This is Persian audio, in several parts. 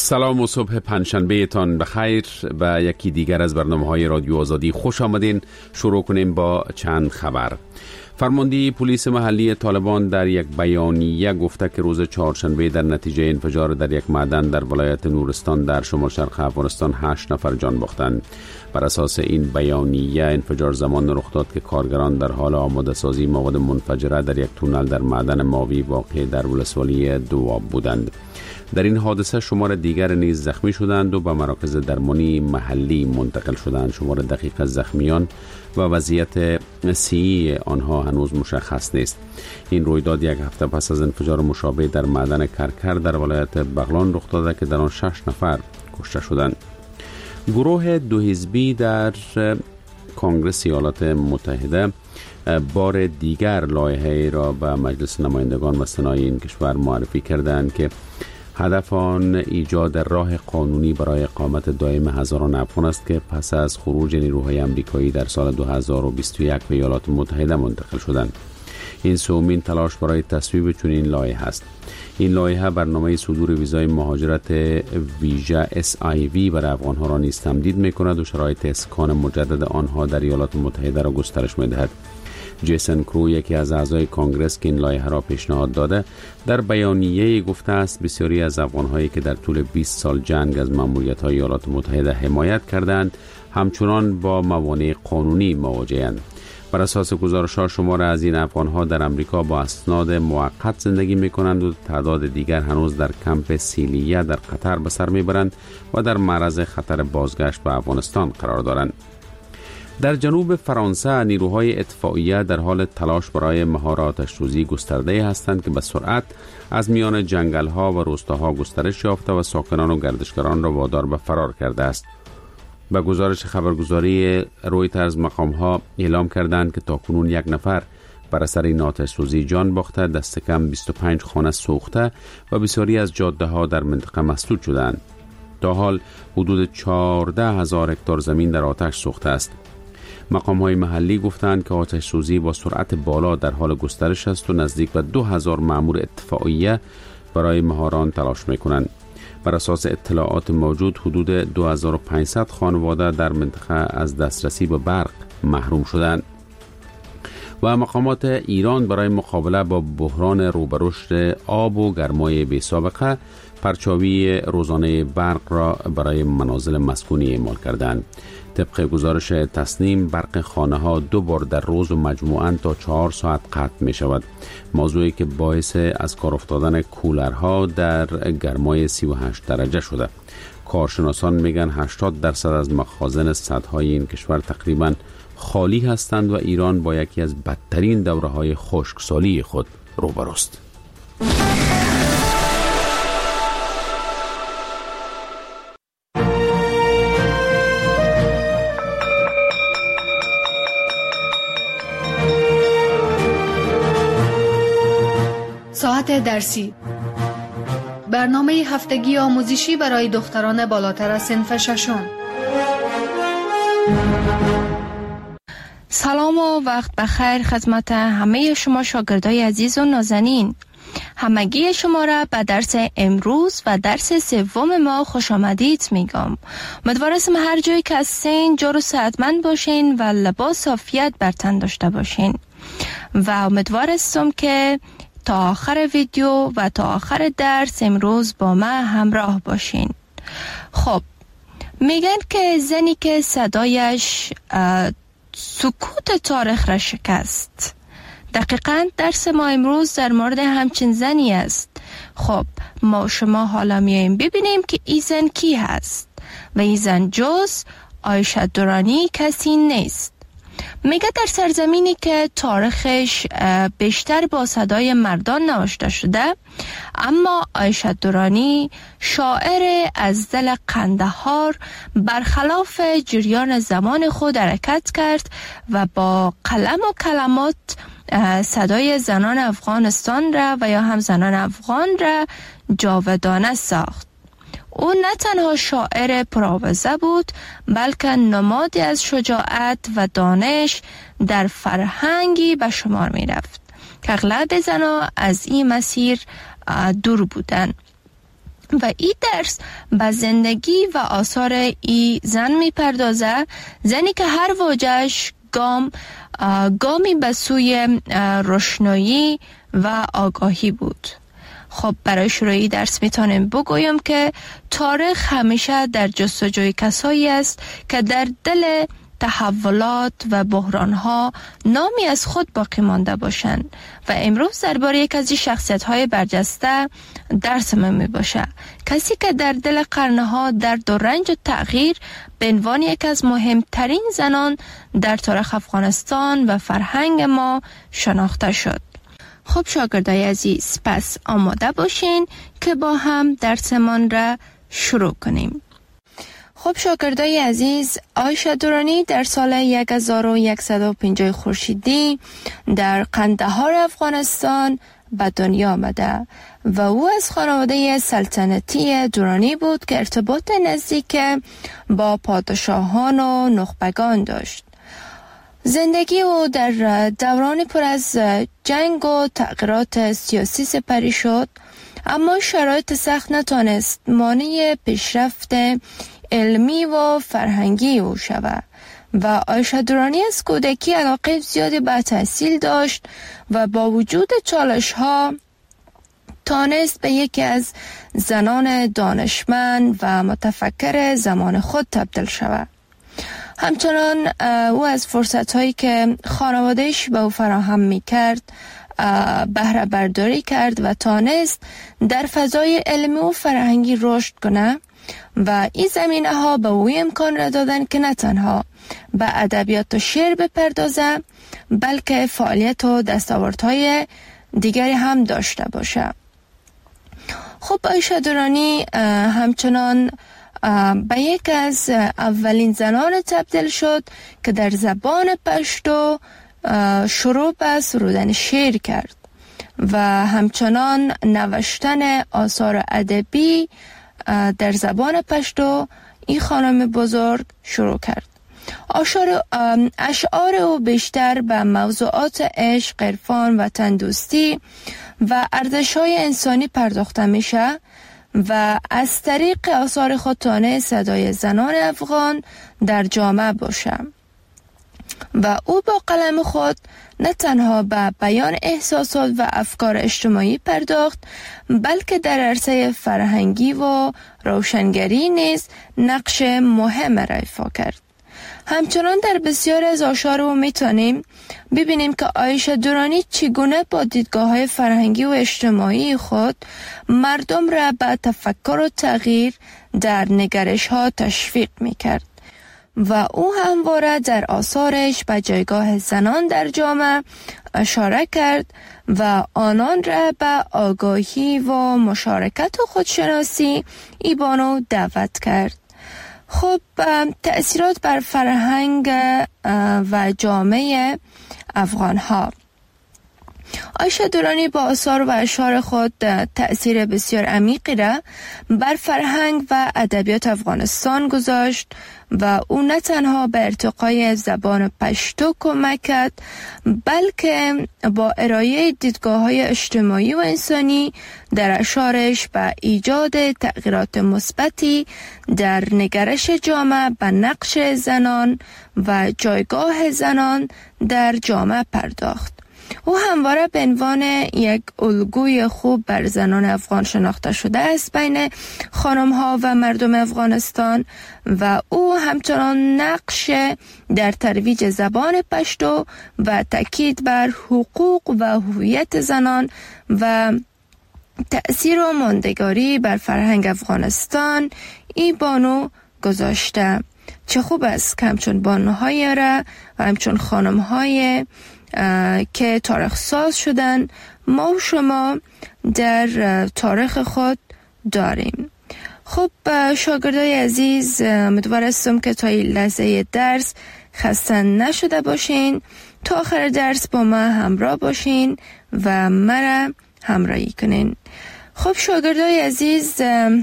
سلام و صبح پنجشنبه تان بخیر. به یکی دیگر از برنامه‌های رادیو آزادی خوش آمدین. شروع کنیم با چند خبر. فرمانده پلیس محلی طالبان در یک بیانیه گفته که روز چهارشنبه در نتیجه انفجار در یک معدن در ولایت نورستان در شمال شرق افغانستان 8 نفر جان باختند. بر اساس این بیانیه انفجار زمان رخ داد که کارگران در حال آماده سازی مواد منفجره در یک تونل در معدن ماوی واقع در ولسوالی دواب بودند. در این حادثه شمار دیگر نیز زخمی شدند و به مراکز درمانی محلی منتقل شدند. شمار دقیق زخمیان و وضعیت صحی آنها هنوز مشخص نیست. این رویداد یک هفته پس از انفجار مشابه در معدن کرکر در ولایت بغلان رخ داده که در آن 6 نفر کشته شدند. گروه دو حزبی در کنگره ایالات متحده بار دیگر لایحه‌ای را به مجلس نمایندگان و سنای این کشور معرفی کردند که هدف آن ایجاد راه قانونی برای اقامت دائم هزاران افغان است که پس از خروج نیروهای آمریکایی در سال 2021 به ایالات متحده منتقل شدند. این سومین تلاش برای تصویب چنین لایحه است. این لایحه برنامه صدور ویزای مهاجرت ویژه SIV برای افغانها را نیز تمدید می‌کند و شرایط اسکان مجدد آنها در ایالات متحده را گسترش می‌دهد. جیسن کرو، یکی از اعضای کانگرس که این لایحه را پیشنهاد داده، در بیانیه گفته است بسیاری از افغان‌هایی که در طول 20 سال جنگ از مأموریت‌های ایالات متحده حمایت کردند همچنان با موانع قانونی مواجه‌اند. بر اساس گزارش‌ها شمار از این افغان‌ها در امریکا با اسناد موقت زندگی می‌کنند و تعداد دیگر هنوز در کمپ سیلیه در قطر به سر می‌برند و در معرض خطر بازگشت به افغانستان قرار دارند. در جنوب فرانسه نیروهای اطفائیه در حال تلاش برای مهار آتش‌سوزی گسترده هستند که به سرعت از میان جنگل‌ها و روستاها گسترش یافته و ساکنان و گردشگران را وادار به فرار کرده است. به گزارش خبرگزاری رویترز مقام‌ها اعلام کردند که تاکنون 1 نفر بر اثر این آتش‌سوزی جان باخته، دست کم 25 خانه سوخته و بسیاری از جاده‌ها در منطقه مسدود شدند. تا حال حدود 14,000 هکتار زمین در آتش سوخته است. مقام‌های محلی گفتند که آتش‌سوزی با سرعت بالا در حال گسترش است و نزدیک به 2000 مأمور اطفائیه برای مهاران تلاش می‌کنند. بر اساس اطلاعات موجود حدود 2500 خانواده در منطقه از دسترسی به برق محروم شدند. و مقامات ایران برای مقابله با بحران روبرشت آب و گرمای بی‌سابقه پرچاوی روزانه برق را برای منازل مسکونی اعمال کردند. طبق گزارش تصنیم برق خانه ها 2 بار در روز و مجموعاً تا 4 ساعت قطع می شود. موضوعی که باعث از کار افتادن کولرها در گرمای 38 درجه شده. کارشناسان میگن 80% از مخازن سدهای این کشور تقریباً خالی هستند و ایران با یکی از بدترین دوره‌های خشکسالی خود روبروست. ساعت درسی، برنامه هفتگی آموزشی برای دختران بالاتر از صنف 6. سلام و وقت بخیر خدمت همه شما شاگردای عزیز و نازنین. همگی شما را به درس امروز و درس 3 ما خوش آمدید میگم. امیدوارم هر جایی که هستین جور و صحتمند باشین و لباس عافیت بر تن داشته باشین و امیدوارم که تا آخر ویدیو و تا آخر درس امروز با من همراه باشین. خب، میگن که زنی که صدایش سکوت تاریخ را شکست. دقیقاً درس ما امروز در مورد همچین زنی است. خب، ما شما حالا میاییم ببینیم که این زن کی هست و این زن جز عایشه درانی کسی نیست. میگه در سرزمینی که تاریخش بیشتر با صدای مردان نوشته شده، اما عایشه درانی شاعر از دل قندهار برخلاف جریان زمان خود حرکت کرد و با قلم و کلمات صدای زنان افغانستان را و یا هم زنان افغان را جاودانه ساخت. او نه تنها شاعر پرآوازه بود، بلکه نمادی از شجاعت و دانش در فرهنگی به شمار می رفت که اغلب زنان از این مسیر دور بودند. و این درس به زندگی و آثار ای زن می پردازه، زنی که هر واجهش گامی به سوی روشنایی و آگاهی بود. خب برای شروع درس میتونم بگویم که تاریخ همیشه در جستجوی کسایی است که در دل تحولات و بحرانها نامی از خود باقی مانده باشند و امروز درباره یک از شخصیت‌های برجسته درس من می باشه. کسی که در دل قرنها درد و رنج و تغییر به عنوان یک از مهمترین زنان در تاریخ افغانستان و فرهنگ ما شناخته شد. خب شاگردای عزیز، پس آماده باشین که با هم درسمان را شروع کنیم. خب شاگردای عزیز، عایشه درانی در سال 1150 خورشیدی در قندهار افغانستان به دنیا آمده و او از خانواده سلطنتی درانی بود که ارتباط نزدیک با پادشاهان و نخبگان داشت. زندگی او در دوران پر از جنگ و تغییرات سیاسی سپری شد، اما شرایط سخت نتانست مانع پیشرفت علمی و فرهنگی او شود و عایشه درانی از کودکی علاقه زیادی به تحصیل داشت و با وجود چالش ها تانست به یکی از زنان دانشمند و متفکر زمان خود تبدیل شود. همچنان او از فرصت هایی که خانوادهش به او فراهم می کرد بهره برداری کرد و تانست در فضای علمی و فرهنگی رشد کنه و این زمینه ها به او امکان را دادن که نه تنها به ادبیات و شعر بپردازه بلکه فعالیت و دستاوردهای دیگری هم داشته باشه. خب عایشه درانی همچنان به یک از اولین زنان تبدیل شد که در زبان پشتو شروع به سرودن شعر کرد و همچنان نوشتن آثار ادبی در زبان پشتو این خانم بزرگ شروع کرد. اشعار او بیشتر به موضوعات عشق، عرفان و تندوستی و ارزش‌های انسانی پرداخته میشه و از طریق آثار خود تانست صدای زنان افغان در جامعه باشه و او با قلم خود نه تنها به بیان احساسات و افکار اجتماعی پرداخت بلکه در عرصه فرهنگی و روشنگری نیز نقش مهم را ایفا کرد. همچنان در بسیار از آثار او میتونیم ببینیم که عایشه درانی چگونه با دیدگاه‌های فرهنگی و اجتماعی خود مردم را به تفکر و تغییر در نگرش‌ها تشویق میکرد و او همواره در آثارش به جایگاه زنان در جامعه اشاره کرد و آنان را به آگاهی و مشارکت و خودشناسی ایبانو دعوت کرد. خب تأثیرات بر فرهنگ و جامعه افغان ها. عایشه درانی با آثار و اشعار خود تأثیر بسیار عمیقی را بر فرهنگ و ادبیات افغانستان گذاشت و او نه تنها به ارتقای زبان پشتو کمک کرد بلکه با ارائه دیدگاه‌های اجتماعی و انسانی در اشعارش به ایجاد تغییرات مثبتی در نگرش جامعه به نقش زنان و جایگاه زنان در جامعه پرداخت. او همواره به عنوان یک الگوی خوب بر زنان افغان شناخته شده است بین خانم‌ها و مردم افغانستان و او همچنان نقش در ترویج زبان پشتو و تاکید بر حقوق و هویت زنان و تأثیر و ماندگاری بر فرهنگ افغانستان ای بانو گذاشته. چه خوب است که همچون بانوهای را و همچون خانم‌های که تاریخ ساز شدن ما و شما در تاریخ خود داریم. خب شاگردای عزیز، امیدوار هستم که تا این لحظه درس خسته نشده باشین، تا آخر درس با ما همراه باشین و مرا همراهی کنین. خب شاگردای عزیز،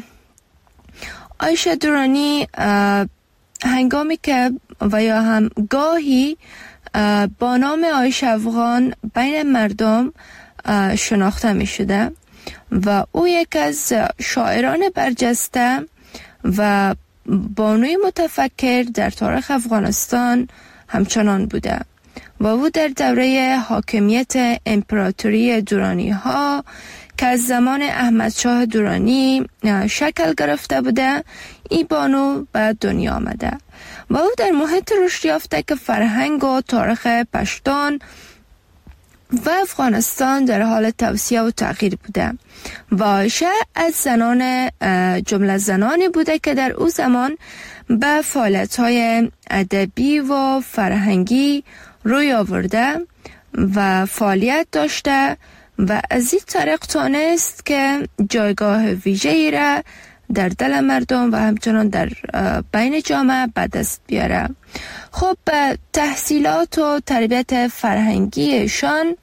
عایشه درانی هنگامی که و یا هم گاهی با نام عایشه افغان بین مردم شناخته می شده و او یک از شاعران برجسته و بانوی متفکر در تاریخ افغانستان همچنان بوده و او در دوره حاکمیت امپراتوری درانی ها که از زمان احمد شاه درانی شکل گرفته بوده، این بانو به دنیا آمده و او در محیط رشد یافته که فرهنگ و تاریخ پشتون و افغانستان در حال توسعه و تغییر بوده و عایشه از جمله زنانی بوده که در او زمان به فعالیت‌های ادبی و فرهنگی روی آورده و فعالیت داشته و از این طریق تانست که جایگاه ویژه‌ای را در دل مردم و همچنان در بین جامعه به دست بیاره. خب تحصیلات و تربیت فرهنگیشان،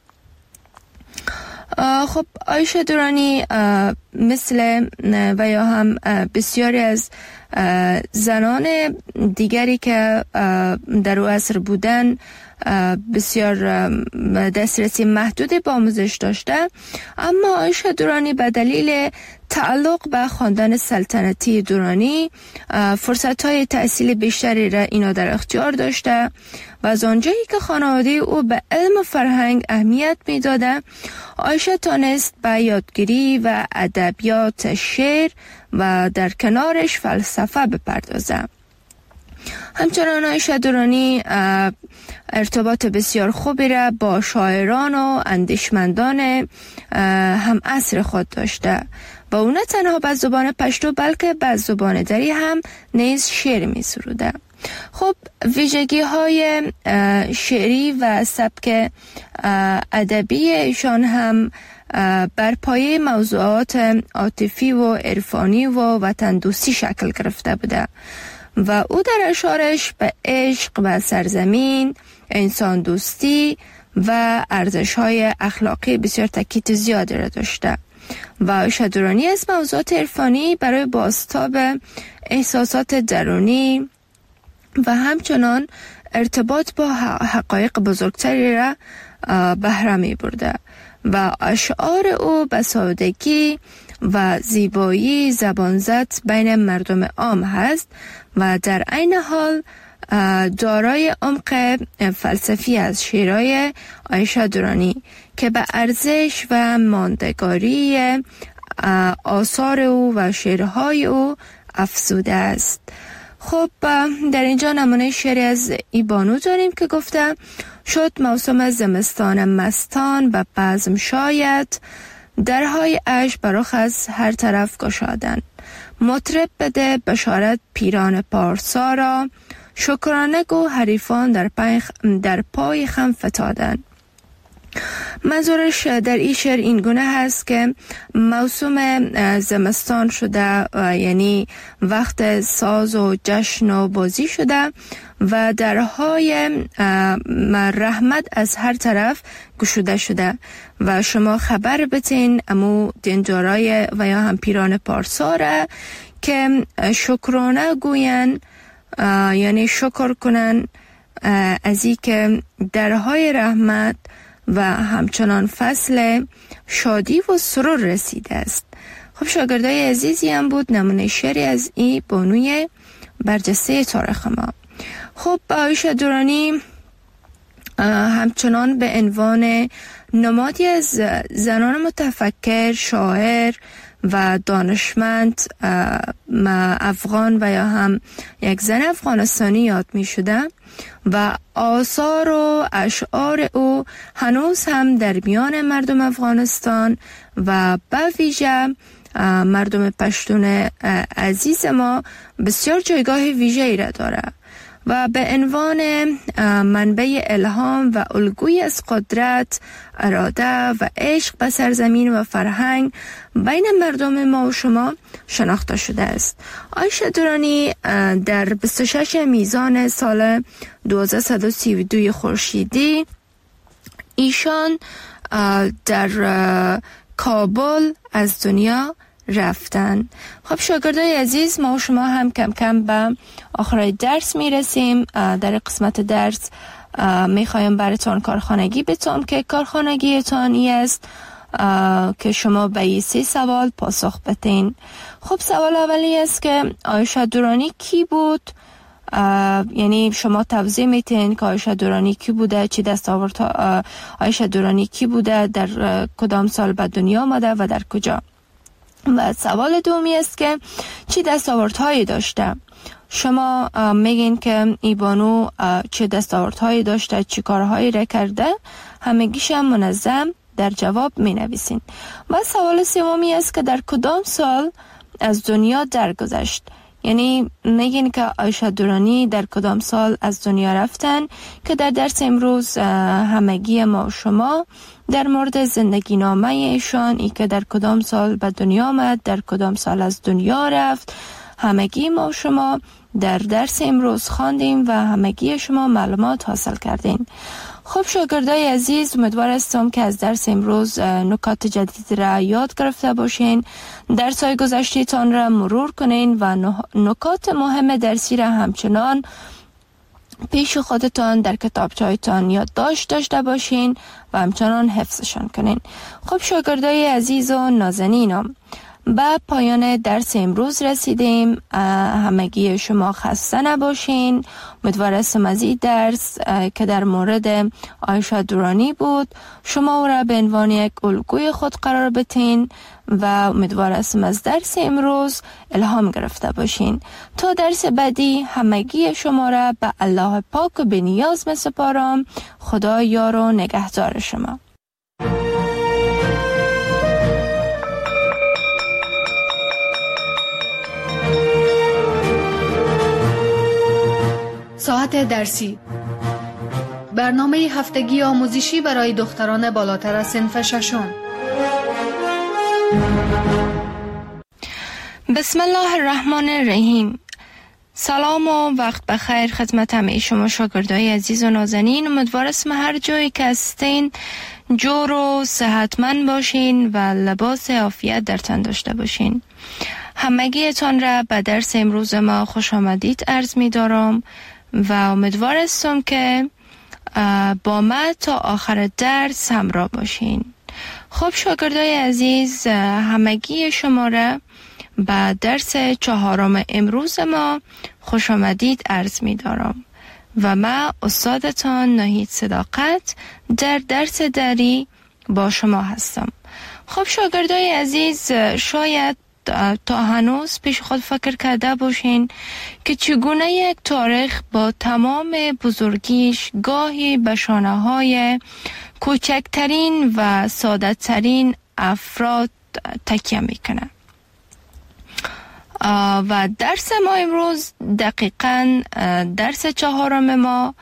خب عایشه درانی مثل و یا هم بسیاری از زنان دیگری که در او عصر بودن بسیار دسترسی محدودی به آموزش داشته، اما عایشه درانی به دلیل تعلق به خاندان سلطنتی درانی فرصت‌های تحصیل بیشتری را اینا در اختیار داشته و از آنجایی که خانواده او به علم و فرهنگ اهمیت می‌داده، عایشه تانست به یادگیری و ادبیات شعر و در کنارش فلسفه بپردازه. همچنان عایشه درانی ارتباط بسیار خوبی را با شاعران و اندیشمندان هم عصر خود داشته و او نه تنها به زبان پشتو بلکه به زبان دری هم نیز شعر می سروده. خب ویژگی های شعری و سبک ادبی ایشان هم بر پایه موضوعات عاطفی و عرفانی و وطن دوستی شکل گرفته بوده و او در اشعارش به عشق و سرزمین، انسان دوستی و ارزش‌های اخلاقی بسیار تاکید زیادی را داشته و عایشه درانی از موضوعات عرفانی برای بازتاب احساسات درونی و همچنان ارتباط با حقایق بزرگتری را بهره می برده و اشعار او به سادگی و زیبایی زبانزد بین مردم عام هست و در عین حال دارای عمق فلسفی از شعرهای عایشه درانی که به ارزش و ماندگاری آثار او و شعرهای او افزوده است. خب در اینجا نمونه شعری از ای بانو داریم که گفته: شد موسم زمستان مستان و بزم شاید، درهای عشق برخ از هر طرف گشادن. مطرب بده بشارت پیران پارسا را، شکرانه گو حریفان در پای خم فتادن. منظورش در این شعر این گونه هست که موسم زمستان شده یعنی وقت ساز و جشن و بازی شده و درهای رحمت از هر طرف گشوده شده و شما خبر بتین امو دینجارای و یا هم پیران پارسا را که شکرانه گوین یعنی شکر کنن از این که درهای رحمت و همچنان فصل شادی و سرور رسیده است. خب شاگردای عزیزی هم بود نمونه شعری از این بانوی برجسته تاریخ ما. خب عایشه درانی همچنان به عنوان نمادی از زنان متفکر، شاعر و دانشمند افغان و یا هم یک زن افغانستانی یاد می شده و آثار و اشعار او هنوز هم در میان مردم افغانستان و به ویژه مردم پشتون عزیز ما بسیار جایگاه ویژه‌ای را داره و به عنوان منبع الهام و الگویی از قدرت، اراده و عشق به سرزمین و فرهنگ بین مردم ما و شما شناخته شده است. عایشه درانی در 26 میزان سال 1232 خورشیدی ایشان در کابل از دنیا رفتن. خب شاگردای عزیز، ما و شما هم کم کم به آخرای درس میرسیم. در قسمت درس میخوایم براتون کارخانگی بتونم که کارخانگیتان ای است که شما به این 3 سوال پاسخ بدین. خب سوال اولی است که عایشه دورانی کی بود؟ یعنی شما توضیح میتین که عایشه دورانی کی بوده، چی دستاوردها عایشه دورانی کی بوده، در کدام سال به دنیا آمده و در کجا. و سوال دومی است که چی دستاوردهایی داشته. شما میگین که ای بانو چه دستاوردهایی داشته، چی کارهایی را کرده، همگیش هم منظم در جواب می نویسین. و سوال سومی است که در کدام سال از دنیا درگذشت. یعنی میگین که عایشه دورانی در کدام سال از دنیا رفتن، که در درس امروز همگی ما و شما در مورد زندگی نامه ایشان، ای که در کدام سال به دنیا آمد، در کدام سال از دنیا رفت، همگی ما و شما در درس امروز خواندیم و همگی شما معلومات حاصل کردین. خب شاگردای عزیز، امیدوار هستم که از درس امروز نکات جدید را یاد گرفته باشین، درس‌های گذشته‌تان را مرور کنین و نکات مهم درسی را همچنان پیش خودتان در کتابچه‌تان یادداشت داشته باشین و همچنان حفظشان کنین. خب شاگردای عزیز و نازنینم، به پایان درس امروز رسیدیم. همگی شما خسته نباشین. امیدوار هستم از این درس که در مورد عایشه دورانی بود شما او را به عنوان یک الگوی خود قرار بدین و امیدوار هستم از درس امروز الهام گرفته باشین. تا درس بعدی همگی شما را به الله پاک و به نیاز می‌سپارم. خدا یار و نگهدار شما. ساعت درسی، برنامه هفتگی آموزشی برای دختران بالاتر از صنف ششم. بسم الله الرحمن الرحیم. سلام و وقت بخیر خدمت همه شما شاگردای عزیز و نازنین. امیدوار هستم هر جایی که هستین جور و صحتمند باشین و لباس عافیت در تن داشته باشین. همگیتان را به درس امروز ما خوش آمدید عرض می دارم و امیدوار هستم که با ما تا آخر درس همراه باشین. خب شاگردای عزیز، همگی شما را به درس 4 امروز ما خوش آمدید عرض می دارم و من استادتان ناهید صداقت در درس دری با شما هستم. خب شاگردای عزیز، شاید تا هنوز پیش خود فکر کرده باشین که چگونه یک تاریخ با تمام بزرگیش گاهی به شانه‌های کوچکترین و ساده‌ترین افراد تکیه میکنه. و درس ما امروز دقیقاً درس 4 ما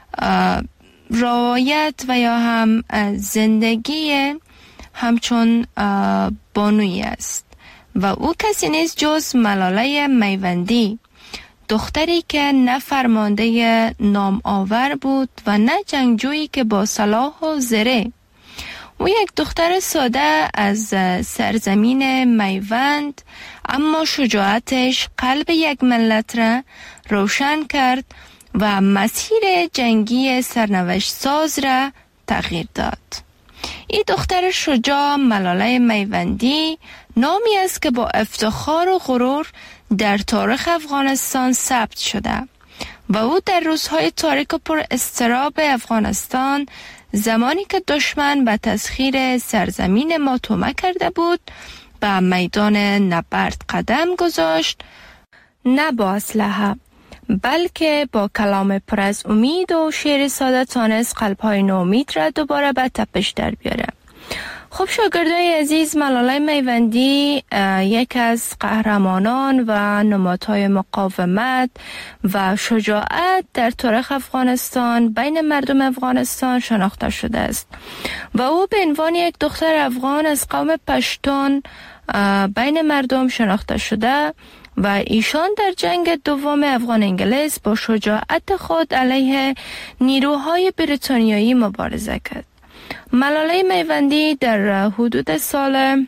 روایت و یا هم زندگی همچون بانویی است و او کسی نیست جز ملاله میوندی، دختری که نه فرمانده نام آور بود و نه جنگجویی که با سلاح و زره. او یک دختر ساده از سرزمین میوند، اما شجاعتش قلب یک ملت را روشن کرد و مسیر جنگی سرنوشت ساز را تغییر داد. این دختر شجاع ملاله میوندی نامی است که با افتخار و غرور در تاریخ افغانستان ثبت شده و او در روزهای تاریک و پر اضطراب افغانستان، زمانی که دشمن به تسخیر سرزمین ما طمع کرده بود، به میدان نبرد قدم گذاشت، نه با اسلحه بلکه با کلام پر از امید و شعر ساده تانست قلب‌های نومید را دوباره به تپش در بیاره. خب شاگردای عزیز، ملاله میوندی یک از قهرمانان و نمادهای مقاومت و شجاعت در تاریخ افغانستان بین مردم افغانستان شناخته شده است و او به عنوان یک دختر افغان از قوم پشتون بین مردم شناخته شده و ایشان در جنگ دوم افغان انگلیس با شجاعت خود علیه نیروهای بریتانیایی مبارزه کرد. ملاله میوندی در حدود سال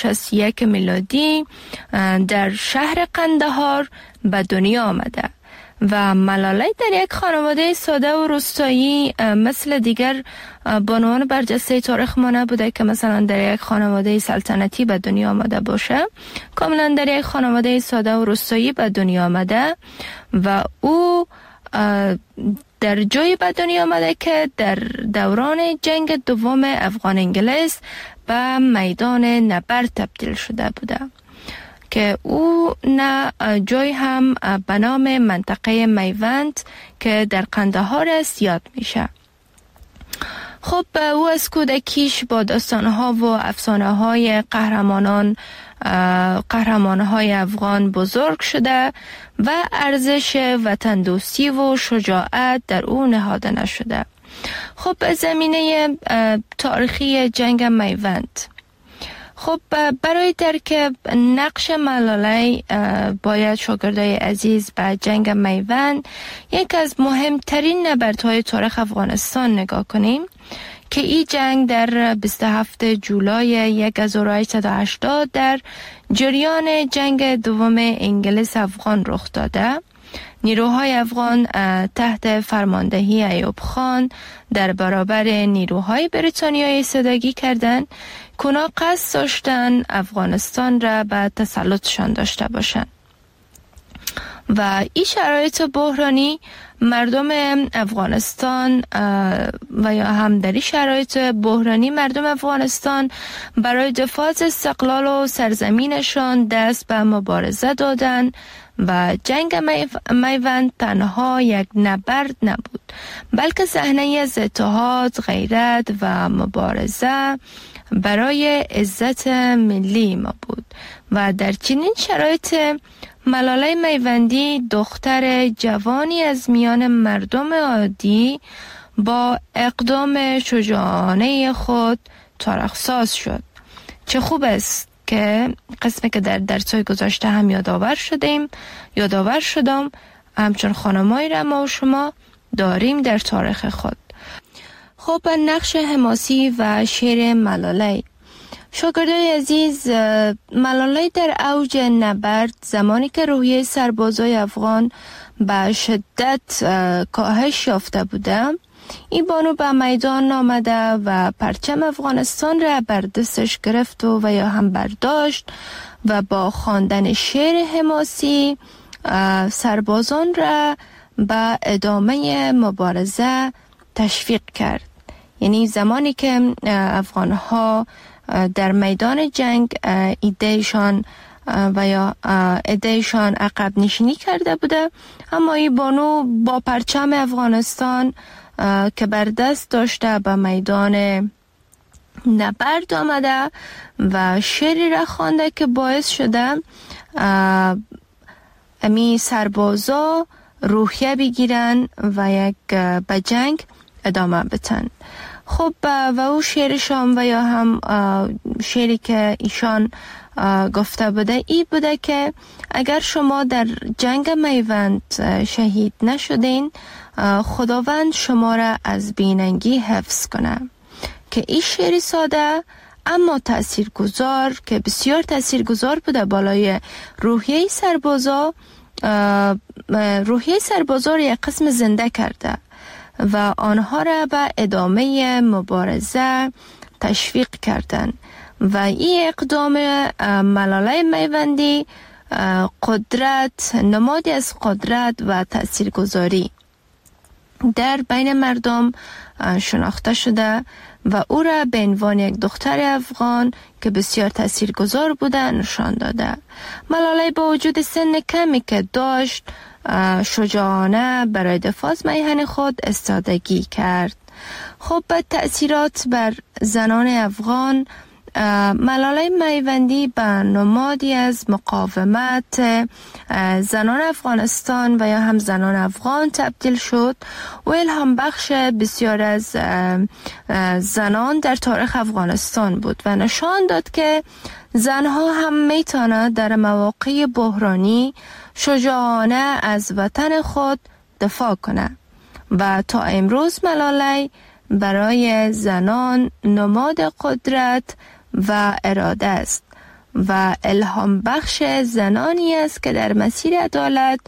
1861 میلادی در شهر قندهار به دنیا آمده و ملاله در یک خانواده ساده و روستایی مثل دیگر بانوان برجسته تاریخ ما نبوده که مثلا در یک خانواده سلطنتی به دنیا آمده باشه. کاملا در یک خانواده ساده و روستایی به دنیا آمده و او در جایی به دنیا آمده که در دوران جنگ دوم افغان انگلیس به میدان نبرد تبدیل شده بوده که او نه جای هم به نام منطقه میوند که در قندهار است یاد میشه. خب او از کودکیش با داستانها و افسانه‌های قهرمان‌های افغان بزرگ شده و ارزش وطن دوستی و شجاعت در او نهاده نشده. خب زمینه تاریخی جنگ میوند. خب برای درک نقش ملاله باید شاگردای عزیز به جنگ میوند، یک از مهمترین نبردهای تاریخ افغانستان نگاه کنیم که این جنگ در 27 جولای 1880 در جریان جنگ دوم انگلیس افغان رخ داده. نیروهای افغان تحت فرماندهی ایوب خان در برابر نیروهای بریتانیایی ایستادگی کردند که اونا قصد داشتن افغانستان را به تسلطشان داشته باشند و این شرایط بحرانی مردم افغانستان و یا هم در این شرایط بحرانی مردم افغانستان برای دفاع از استقلال و سرزمینشان دست به مبارزه دادند و جنگ میوند تنها یک نبرد نبود بلکه صحنه‌ای از اتحاد، غیرت و مبارزه برای عزت ملی ما بود و در چنین شرایط ملاله میوندی دختر جوانی از میان مردم عادی با اقدام شجاعانه خود تاریخ‌ساز شد. چه خوب است که قسمی که در درس‌های گذشته هم یادآور شدم همچون خانمایی را ما و شما داریم در تاریخ خود. خب نقش حماسی و شعر ملاله. شاگردای عزیز، ملاله در اوج نبرد زمانی که روحیه سربازای افغان به شدت کاهش یافته بوده، این بانو به میدان آمده و پرچم افغانستان را بر دستش گرفت و یا هم برداشت و با خواندن شعر حماسی سربازان را به ادامه مبارزه تشویق کرد. یعنی زمانی که افغانها در میدان جنگ ایدهشان عقب نشینی کرده بوده، اما این بانو با پرچم افغانستان که بر دست داشته به میدان نبرد آمده و شعری را خوانده که باعث شده امی سربازا روحیه بگیرن و به جنگ ادامه بدن. خب و او شعرشان و یا هم شعری که ایشان گفته بوده ای بوده که اگر شما در جنگ میوند شهید نشدین، خداوند شما را از بیننگی حفظ کنه. که این شعری ساده اما تاثیرگذار که بسیار تاثیرگذار بوده بالای روحیه سربازا را یک قسم زنده کرده و آنها را به ادامه مبارزه تشویق کردند و این اقدام ملاله میوندی نمادی از قدرت و تاثیرگذاری در بین مردم شناخته شده و او را به عنوان یک دختر افغان که بسیار تاثیرگذار بوده نشان داده. ملاله با وجود سن کمی که داشت شجاعانه برای دفاع از میهن خود استادگی کرد. خب تأثیرات بر زنان افغان. ملاله میوندی به نمادی از مقاومت زنان افغانستان و یا هم زنان افغان تبدیل شد و الهام بخش بسیار از زنان در تاریخ افغانستان بود و نشان داد که زنها هم میتونند در مواقع بحرانی شجاعانه از وطن خود دفاع کنند و تا امروز ملاله برای زنان نماد قدرت و اراده است و الهام بخش زنانی است که در مسیر عدالت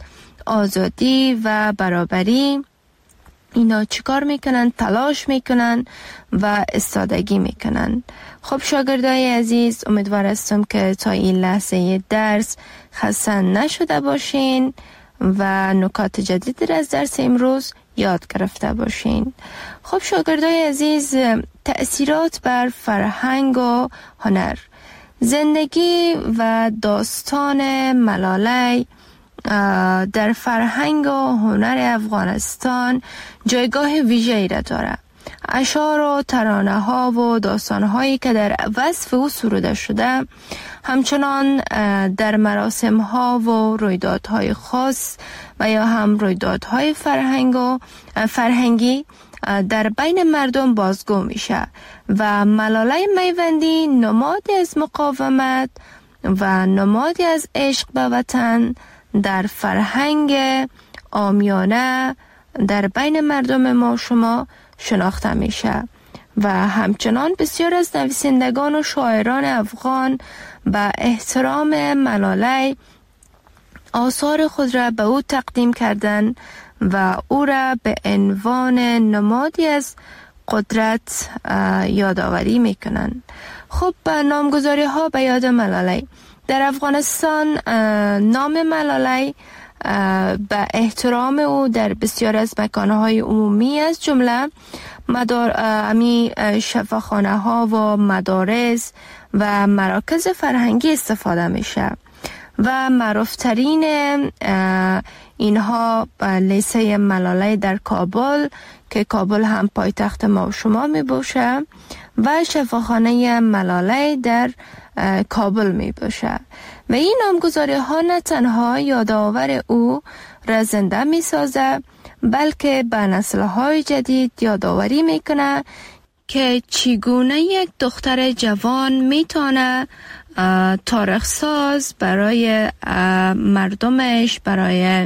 آزادی و برابری اینا چیکار میکنن؟ تلاش میکنن و استادگی میکنن. خب شاگردای عزیز، امیدوار هستم که تا این لحظه درس خسته نشده باشین و نکات جدید از درس امروز یاد گرفته باشین. خب شاگردای عزیز، تأثیرات بر فرهنگ و هنر. زندگی و داستان ملاله در فرهنگ و هنر افغانستان جایگاه ویژه‌ای را دارد. اشعار و ترانه ها و داستان هایی که در وصف او سروده شده همچنان در مراسم ها و رویدادهای خاص و یا هم رویدادهای فرهنگی در بین مردم بازگو میشه و ملاله میوندی نمادی از مقاومت و نمادی از عشق به وطن در فرهنگ عامیانه در بین مردم ما شما شناخته میشه و همچنان بسیار از نویسندگان و شاعران افغان به احترام ملاله آثار خود را به او تقدیم کردند و او را به عنوان نمادی از قدرت یادآوری میکنند. خب نامگذاری ها به یاد ملاله. در افغانستان نام ملاله به احترام او در بسیار از مکانهای عمومی از جمله شفاخانه ها و مدارس و مراکز فرهنگی استفاده میشه و معروفترین اینها لیسه ملاله در کابل که کابل هم پایتخت ما و شما می باشه و شفاخانه ملاله در کابل می باشه و این نامگذاری ها نه تنها یادآور او را زنده می سازه بلکه به نسل های جدید یادآوری می کنه که چگونه یک دختر جوان می تونه تاریخ ساز برای مردمش، برای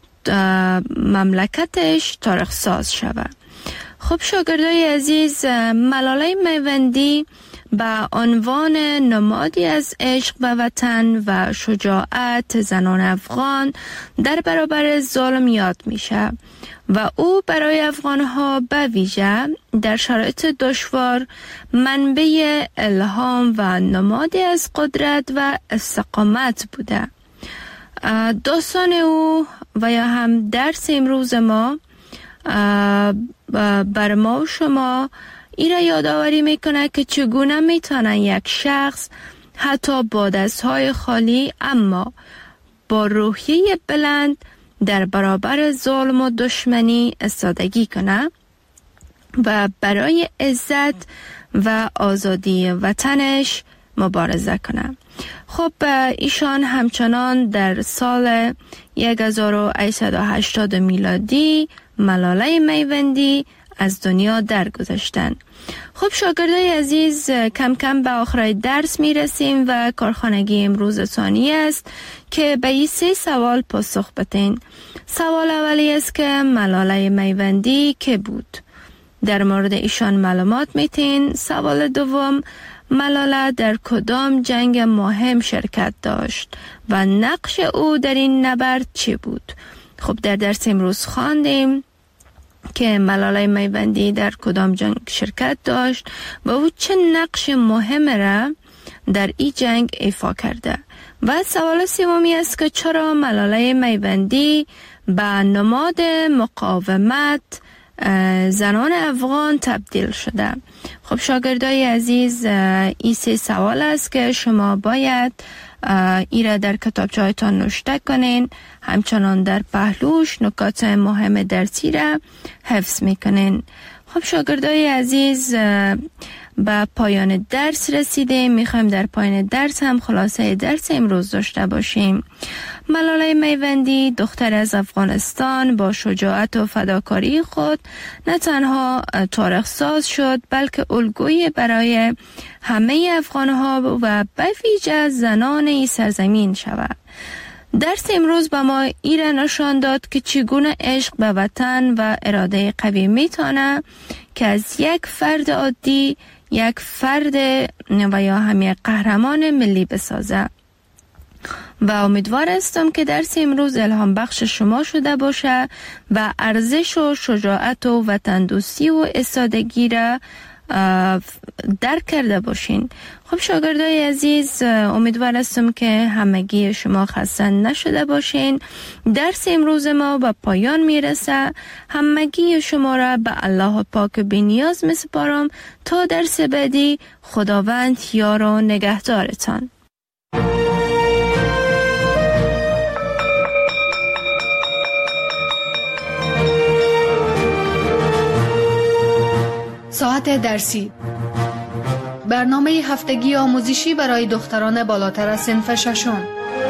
مملکتش تاریخ ساز شود. خب شاگردای عزیز، ملاله میوندی به عنوان نمادی از عشق به وطن و شجاعت زنان افغان در برابر ظلم یاد میشه و او برای افغانها به ویژه در شرایط دشوار منبع الهام و نمادی از قدرت و استقامت بوده. داستان او و یا هم درس امروز ما بر ما و شما این را یادآوری میکنه که چگونه میتونن یک شخص حتی با دستهای خالی اما با روحیه بلند در برابر ظلم و دشمنی استادگی کنه و برای عزت و آزادی وطنش مبارزه کنه. خب ایشان همچنان در سال 1880 میلادی ملاله میوندی از دنیا درگذشتند. خب شاگردای عزیز، کم کم به آخر درس می رسیم و کارخانگی امروز ثانی است که به این 3 سوال پاسخ بدین. سوال اولی است که ملاله میوندی که بود؟ در مورد ایشان معلومات میتین. سوال دوم، ملاله در کدام جنگ مهم شرکت داشت و نقش او در این نبرد چی بود؟ خب در درس امروز خواندیم که ملاله میوندی در کدام جنگ شرکت داشت و او چه نقش مهم را در این جنگ ایفا کرده. و سوال سومی است که چرا ملاله میوندی به نماد مقاومت زنان افغان تبدیل شده؟ خب شاگردای عزیز، این 3 سوال است که شما باید ای را در کتابچه هایتان نوشته کنین، همچنان در پهلوش نکات مهم درسی را حفظ میکنین. خب شاگردای عزیز، به پایان درس رسیدیم. میخوایم در پایان درس هم خلاصه درس امروز داشته باشیم. ملاله میوندی دختر از افغانستان با شجاعت و فداکاری خود نه تنها تاریخ ساز شد بلکه الگویی برای همه افغانها و به ویژه زنان این سرزمین شود. درس امروز به ما ایره نشان داد که چگونه عشق به وطن و اراده قوی میتونه که از یک فرد عادی یک فرد و یا هم یک قهرمان ملی بسازه. و امیدوار هستم که درس امروز الهام بخش شما شده باشه و ارزش و شجاعت و وطندوستی و استادگی را درک کرده باشین. خب شاگردای عزیز، امیدوار هستم که همگی شما خسته نشده باشین. درس امروز ما به پایان میرسه. همگی شما را به الله پاک بی‌نیاز میسپارم تا درس بعدی. خداوند یار و نگهدارتان. ساعت درسی، برنامه هفتگی آموزشی برای دختران بالاتر از صنف ششم.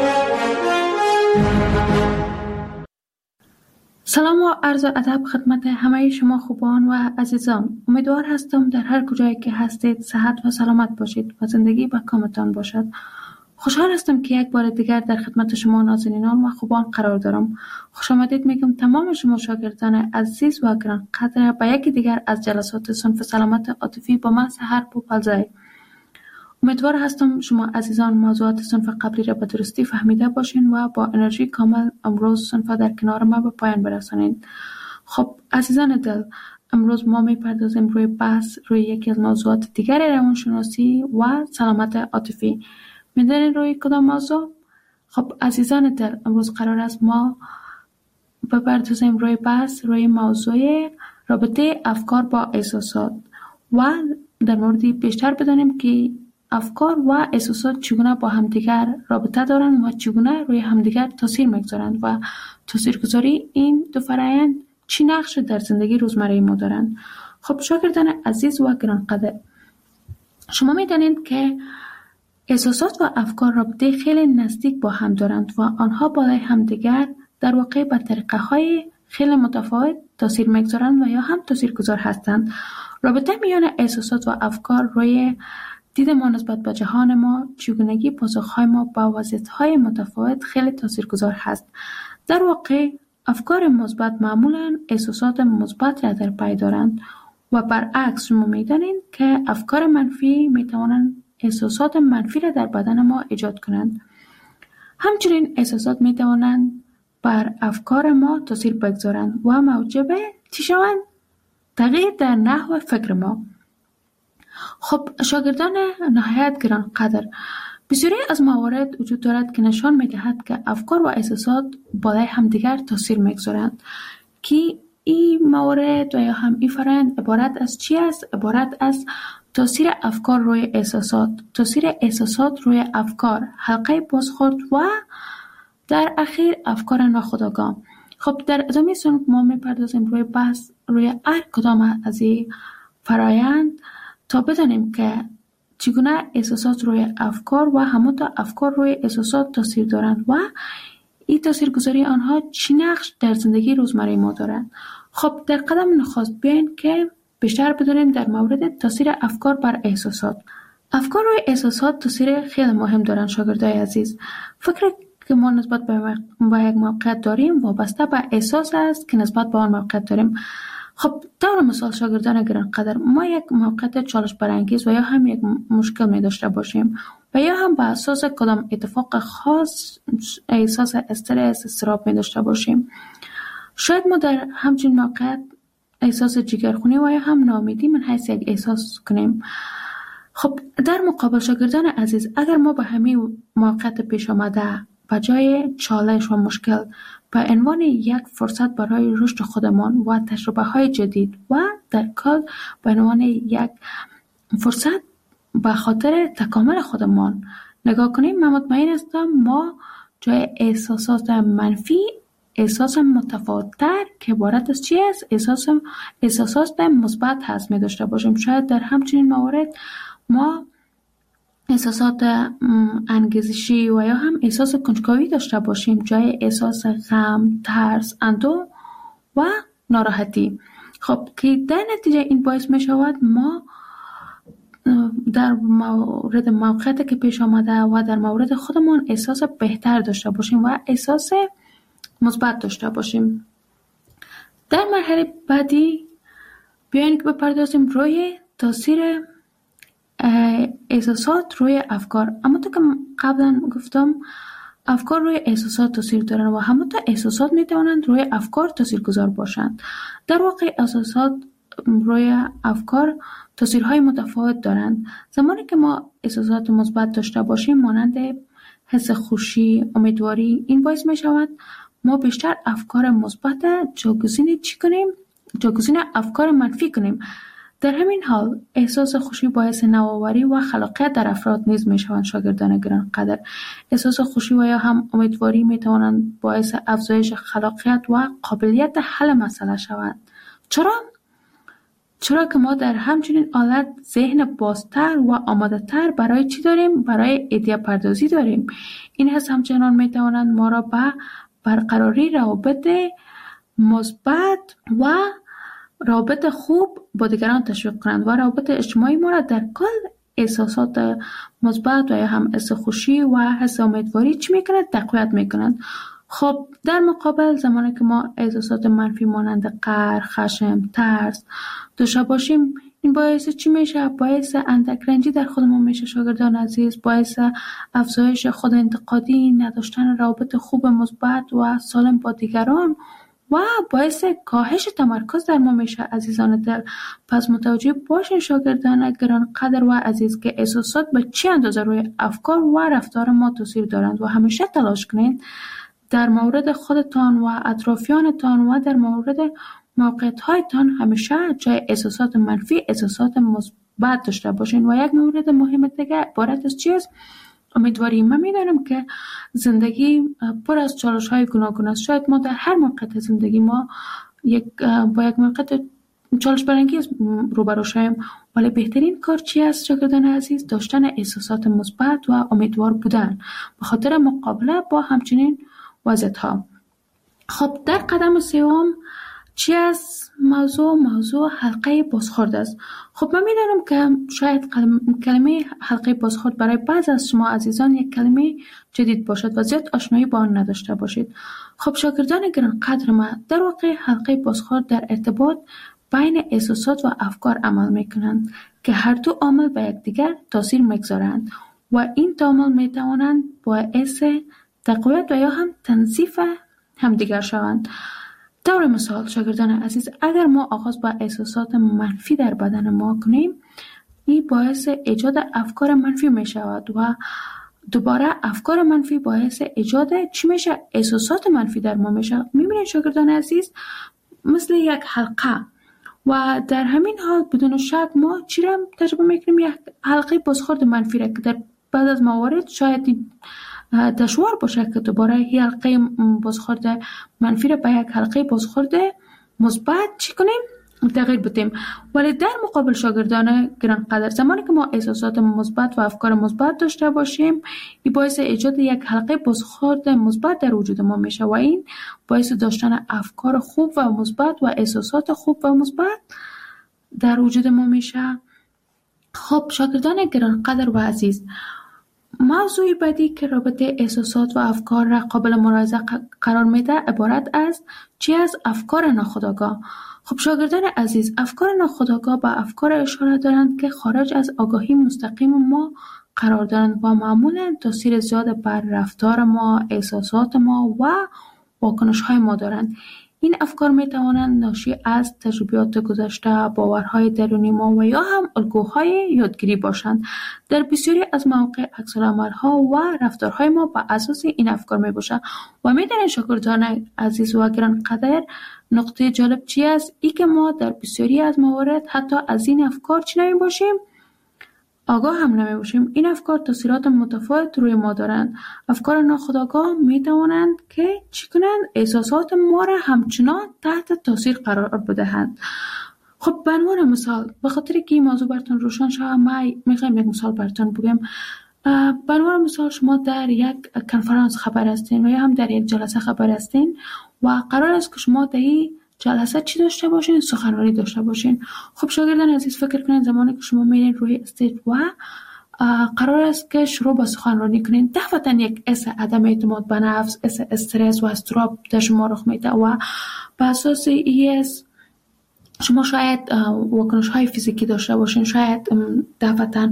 سلام و عرض ادب خدمت همه شما خوبان و عزیزان. امیدوار هستم در هر کجایی که هستید صحت و سلامت باشید و زندگی به کامتان باشد. خوشحال هستم که یک بار دیگر در خدمت شما نازنینان و خوبان قرار دارم. خوش آمدید میگم تمام شما شاگردان عزیز و گرانقدر به یکی دیگر از جلسات صنف سلامت عاطفی با من سحر پوپلزای. امیدوار هستم شما عزیزان موضوعات صنف قبلی را به درستی فهمیده باشین و با انرژی کامل امروز صنف در کنار ما به پایان برسانید. خب عزیزان دل، امروز ما میپردازیم روی بحث روی یکی از موضوعات دیگر روانشناسی و سلامت عاطفی. میدونین روی کدام موضوع؟ خب عزیزان دل، امروز قرار است ما بپردازیم روی بحث روی موضوع رابطه افکار با احساسات و در موردی بیشتر بدانیم که افکار و احساسات چگونه با همدیگر رابطه دارند و چگونه روی همدیگر تاثیر میگذارند و تاثیرگذاری این دو فرآیند چی نقش در زندگی روزمره ما دارند. خب شاگردان عزیز و گرانقدر، شما میدانید که احساسات و افکار رابطه خیلی نزدیک با هم دارند و آنها بالای همدیگر در واقع به طریقه‌های خیلی متفاوت تاثیر میگذارند و یا هم تاثیرگذار هستند. رابطه میان احساسات و افکار روی دید ما نسبت به جهان ما، چگونگی پاسخهای ما با وضعیت‌های متفاوت خیلی تاثیرگذار هست. در واقع افکار مثبت معمولاً احساسات مثبت را در پی دارند و برعکس شما می‌دانید که افکار منفی می‌توانند احساسات منفی را در بدن ما ایجاد کنند. همچنین احساسات می‌توانند بر افکار ما تاثیر بگذارند و موجب چی شوند؟ تغییر در نحو فکر ما. خب شاگردان نهایت گرانقدر، بسیاری از موارد وجود دارد که نشان می‌دهد که افکار و احساسات بالای همدیگر تاثیر می‌گذارند. که این موارد و یا هم این فرآیند عبارت از چی است؟ عبارت از تاثیر افکار روی احساسات، تاثیر احساسات روی افکار، حلقه بازخورد و در اخیر افکار ناخودآگاه. خب در ادامه صنف ما میپردازیم روی بحث روی هر کدام از این فرآیند تا بدانیم که چگونه احساسات روی افکار و همانطور افکار روی احساسات تاثیر دارند و این تاثیرگذاری آنها چی نقش در زندگی روزمره ما دارند. خب در قدم نخست بیاین که بیشتر بدانیم در مورد تاثیر افکار بر احساسات. افکار روی احساسات تاثیر خیلی مهم دارند شاگردای عزیز. فکر که ما نسبت به یک موقعیت داریم وابسته به احساس است که نسبت به آن موقعیت داریم. خب طور مثال شاگردان گرانقدر، ما یک موقعیت چالش برانگیز و یا هم یک مشکل می داشته باشیم و یا هم به اساس کدام اتفاق خاص احساس استرس، اضطراب می داشته باشیم. شاید ما در همچین موقعیت احساس جگرخونی و یا هم ناامیدی من حیث یک احساس کنیم. خب در مقابل شاگردان عزیز، اگر ما به همین موقعیت پیش آمده به جای چالش و مشکل به عنوان یک فرصت برای رشد خودمان و تجربه های جدید و در کل به عنوان یک فرصت به خاطر تکامل خودمان نگاه کنیم، من مطمئن هستم ما جای احساسات منفی احساس متفاوت‌تر که عبارت از چی است؟ احساسات مثبت هست می داشته باشیم. شاید در همچنین موارد ما احساسات انگیزشی و یا هم احساس کنجکاوی داشته باشیم جای احساس غم، ترس، اندوه و ناراحتی. خب که در نتیجه این باعث می شود ما در مورد موقعیتی که پیش آمده و در مورد خودمان احساس بهتر داشته باشیم و احساس مثبت داشته باشیم. در مرحله بعدی بیاین که بپردازیم روی تاثیر احساسات روی افکار. اما تو که قبلا گفتم افکار روی احساسات تاثیر دارند و همونطور احساسات میتوانند روی افکار تاثیرگذار باشند. در واقع احساسات روی افکار تاثیرهای متفاوت دارند. زمانی که ما احساسات مثبت داشته باشیم مانند حس خوشی، امیدواری، این باعث می شود ما بیشتر افکار مثبت جایگزین افکار منفی کنیم. در همین حال احساس خوشی باعث نوآوری و خلاقیت در افراد نیز می شوند. شاگردان گرانقدر، احساس خوشی و یا هم امیدواری می توانند باعث افزایش خلاقیت و قابلیت حل مسئله شوند. چرا که ما در همچنین حالت ذهن بازتر و آماده تر برای چی داریم؟ برای ایده پردازی داریم. این حس همچنان می توانند ما را به برقراری روابط مثبت و روابط خوب با دیگران تشویق کنند و روابط اجتماعی ما را در کل احساسات مثبت و یا هم حس خوشی و حس امیدواری چی میکنند؟ تقویت میکنند. خب در مقابل زمانی که ما احساسات منفی مانند قهر، خشم، ترس داشته باشیم، این باعث چی میشه؟ باعث اندک رنجی در خودمون میشه. شاگردان عزیز، باعث افزایش خود انتقادی، نداشتن روابط خوب مثبت و سالم با دیگران و باعث کاهش تمرکز در ما میشه. عزیزان دل، پس متوجه باشین شاگردان گرانقدر و عزیز که احساسات به چه اندازه روی افکار و رفتار ما تاثیر دارند و همیشه تلاش کنید در مورد خودتان و اطرافیانتان و در مورد موقعیت‌هایتان همیشه جای احساسات منفی احساسات مثبت داشته باشین. و یک مورد مهم دیگه عبارت از چیست؟ امیدواری. من میدانم که زندگی پر از چالش‌های گوناگون است. شاید ما در هر موقعیت زندگی ما با یک موقعیت چالش برانگیز روبرو شویم، ولی بهترین کار چی است شاگردان عزیز؟ داشتن احساسات مثبت و امیدوار بودن به خاطر مقابله با همچنین وضعیت‌ها. خب در قدم سوم چی است؟ موضوع حلقه بازخورد است. خب من میدانم که شاید کلمه حلقه بازخورد برای بعض از شما عزیزان یک کلمه جدید باشد و زیاد آشنایی با آن نداشته باشید. خب شاگردان گرانقدر من، در واقع حلقه بازخورد در ارتباط بین احساسات و افکار عمل میکنند که هر دو عامل به یکدیگر تاثیر میگذارند و این دو عامل میتوانند باعث تقویت و یا هم تنظیف همدیگر شوند. طور مثال شاگردان عزیز، اگر ما آغاز با احساسات منفی در بدن ما کنیم، این باعث ایجاد افکار منفی می شود و دوباره افکار منفی باعث ایجاد چی میشه؟ احساسات منفی در ما میشه. میبینید شاگردان عزیز مثل یک حلقه و در همین حال بدون شک ما چی را تجربه میکنیم؟ یک حلقه بازخورد منفی را که در بعد از موارد شاید دشوار باشه که دوباره این حلقه بازخورد منفی را به یک حلقه بازخورد مثبت چی کنیم؟ تغییر بدیم. ولی در مقابل شاگردان گرانقدر، زمانی که ما احساسات مثبت و افکار مثبت داشته باشیم، این باعث ایجاد یک حلقه بازخورد مثبت در وجود ما میشه و این باعث داشتن افکار خوب و مثبت و احساسات خوب و مثبت در وجود ما میشه. خب شاگردان گرانقدر و عزیز، موضوعی بعدی که رابطه احساسات و افکار را قابل ملاحظه قرار میده عبارت از چی از افکار ناخودآگاه. خب شاگردان عزیز، افکار ناخودآگاه به افکار اشاره دارند که خارج از آگاهی مستقیم ما قرار دارند و معمولا تاثیر زیاد بر رفتار ما، احساسات ما و واکنش‌های ما دارند. این افکار می توانند ناشی از تجربیات گذشته، باورهای درونی ما و یا هم الگوهای یادگیری باشند. در بسیاری از مواقع عکس‌العمل‌ها و رفتارهای ما بر اساس این افکار می باشند. و می دانید شاگردان عزیز و گرانقدر، نقطه جالب چی است؟ ای که ما در بسیاری از موارد حتی از این افکار چی نمی باشیم؟ آگاه هم نمی باشیم. این افکار تاثیرات متفاوت روی ما دارند. افکار ناخودآگاه می توانند که چی کنند؟ احساسات ما را همچنان تحت تاثیر قرار بدهند. خب به عنوان مثال، به خاطر که این موضوع براتون روشن شود، من میخوایم یک مثال براتون بگم. به عنوان مثال، شما در یک کنفرانس خبر هستین و یا هم در یک جلسه خبر هستین و قرار است که شما در این جلسه چی داشته باشین؟ سخنرانی داشته باشین. خب شاگردان عزیز، فکر کنین زمانی که شما میرین روی استیج و قرار است که شروع با سخنرانی کنین، دفعتا یک حس عدم اعتماد به نفس، استرس و اضطراب در شما رخ میده و به اساس این شما شاید واکنش های فیزیکی داشته باشین، شاید دفعتاً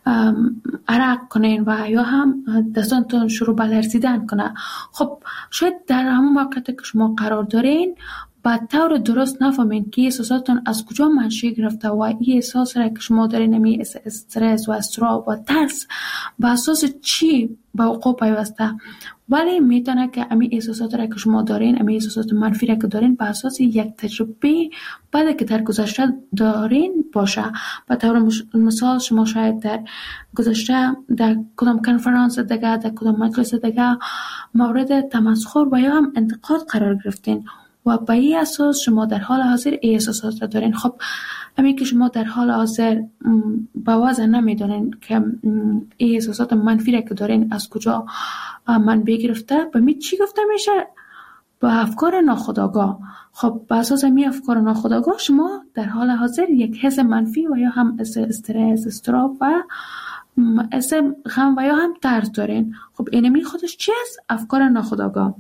عرق کنین و یا هم دستانتون شروع به لرزیدن کنه. خب شاید در همون موقعیت که شما قرار دارین با طور درست نفهمین که احساساتتون از کجا منشأ گرفته و این احساس را که شما دارین، نمی استرس و اضطراب و ترس به اساس چی به وقوع پیوسته، ولی میتونه که امی احساسات را که شما دارین، امی احساسات منفی را که دارین به اساس یک تجربه بعد که در گذشته دارین باشه. به طور مثال شما شاید در گذشته در کدام کنفرانس دیگه، در کدام مجلس دیگه مورد تمسخر و یا هم انتقاد قرار گرفتین و به این اساس شما در حال حاضر احساسات را دارین. خب همین که شما در حال حاضر با وضع نمیدونین که احساسات منفی را که دارین از کجا منبع گرفته، به می چی گفته میشه؟ با افکار ناخودآگاه. خب به اساس می افکار ناخودآگاه شما در حال حاضر یک حس منفی و یا هم استرس، اضطراب و حس غم و یا هم ترس دارین. خب اینمی خودش چی است؟ افکار ناخودآگاه.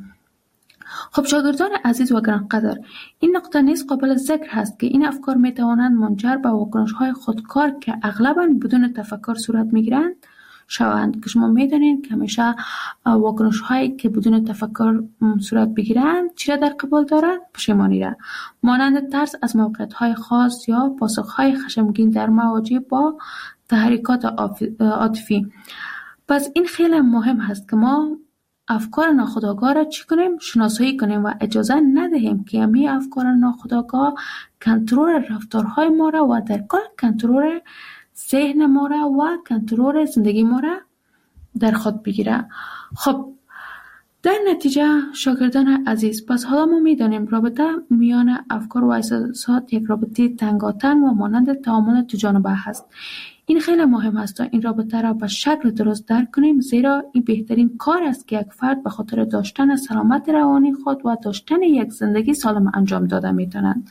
خب شاگردان عزیز و گرانقدر، این نقطه نیز قابل ذکر هست که این افکار می توانند منجر به واکنش‌های خودکار که اغلباً بدون تفکر صورت می‌گیرند شوند. که شما می‌دانید که همیشه واکنش‌هایی که بدون تفکر صورت بگیرند چی را در قبال دارند؟ پشیمانی را، مانند ترس از موقعیت‌های خاص یا پاسخ‌های خشمگین در مواجه با تحریکات عاطفی. پس این خیلی مهم هست که ما افکار ناخودآگاه را چی کنیم؟ شناسایی کنیم و اجازه ندهیم که همین افکار ناخودآگاه کنترل رفتارهای ما را و در کل کنترل ذهن ما را و کنترل زندگی ما را در خود بگیره. خب در نتیجه شاگردان عزیز، پس حالا ما میدانیم رابطه میان افکار و احساسات یک رابطه تنگاتنگ و مانند تعامل دو جانبه هست. این خیلی مهم است تا این رابطه را به شکل درست درک کنیم، زیرا این بهترین کار است که یک فرد به خاطر داشتن سلامت روانی خود و داشتن یک زندگی سالم انجام داده میتونند.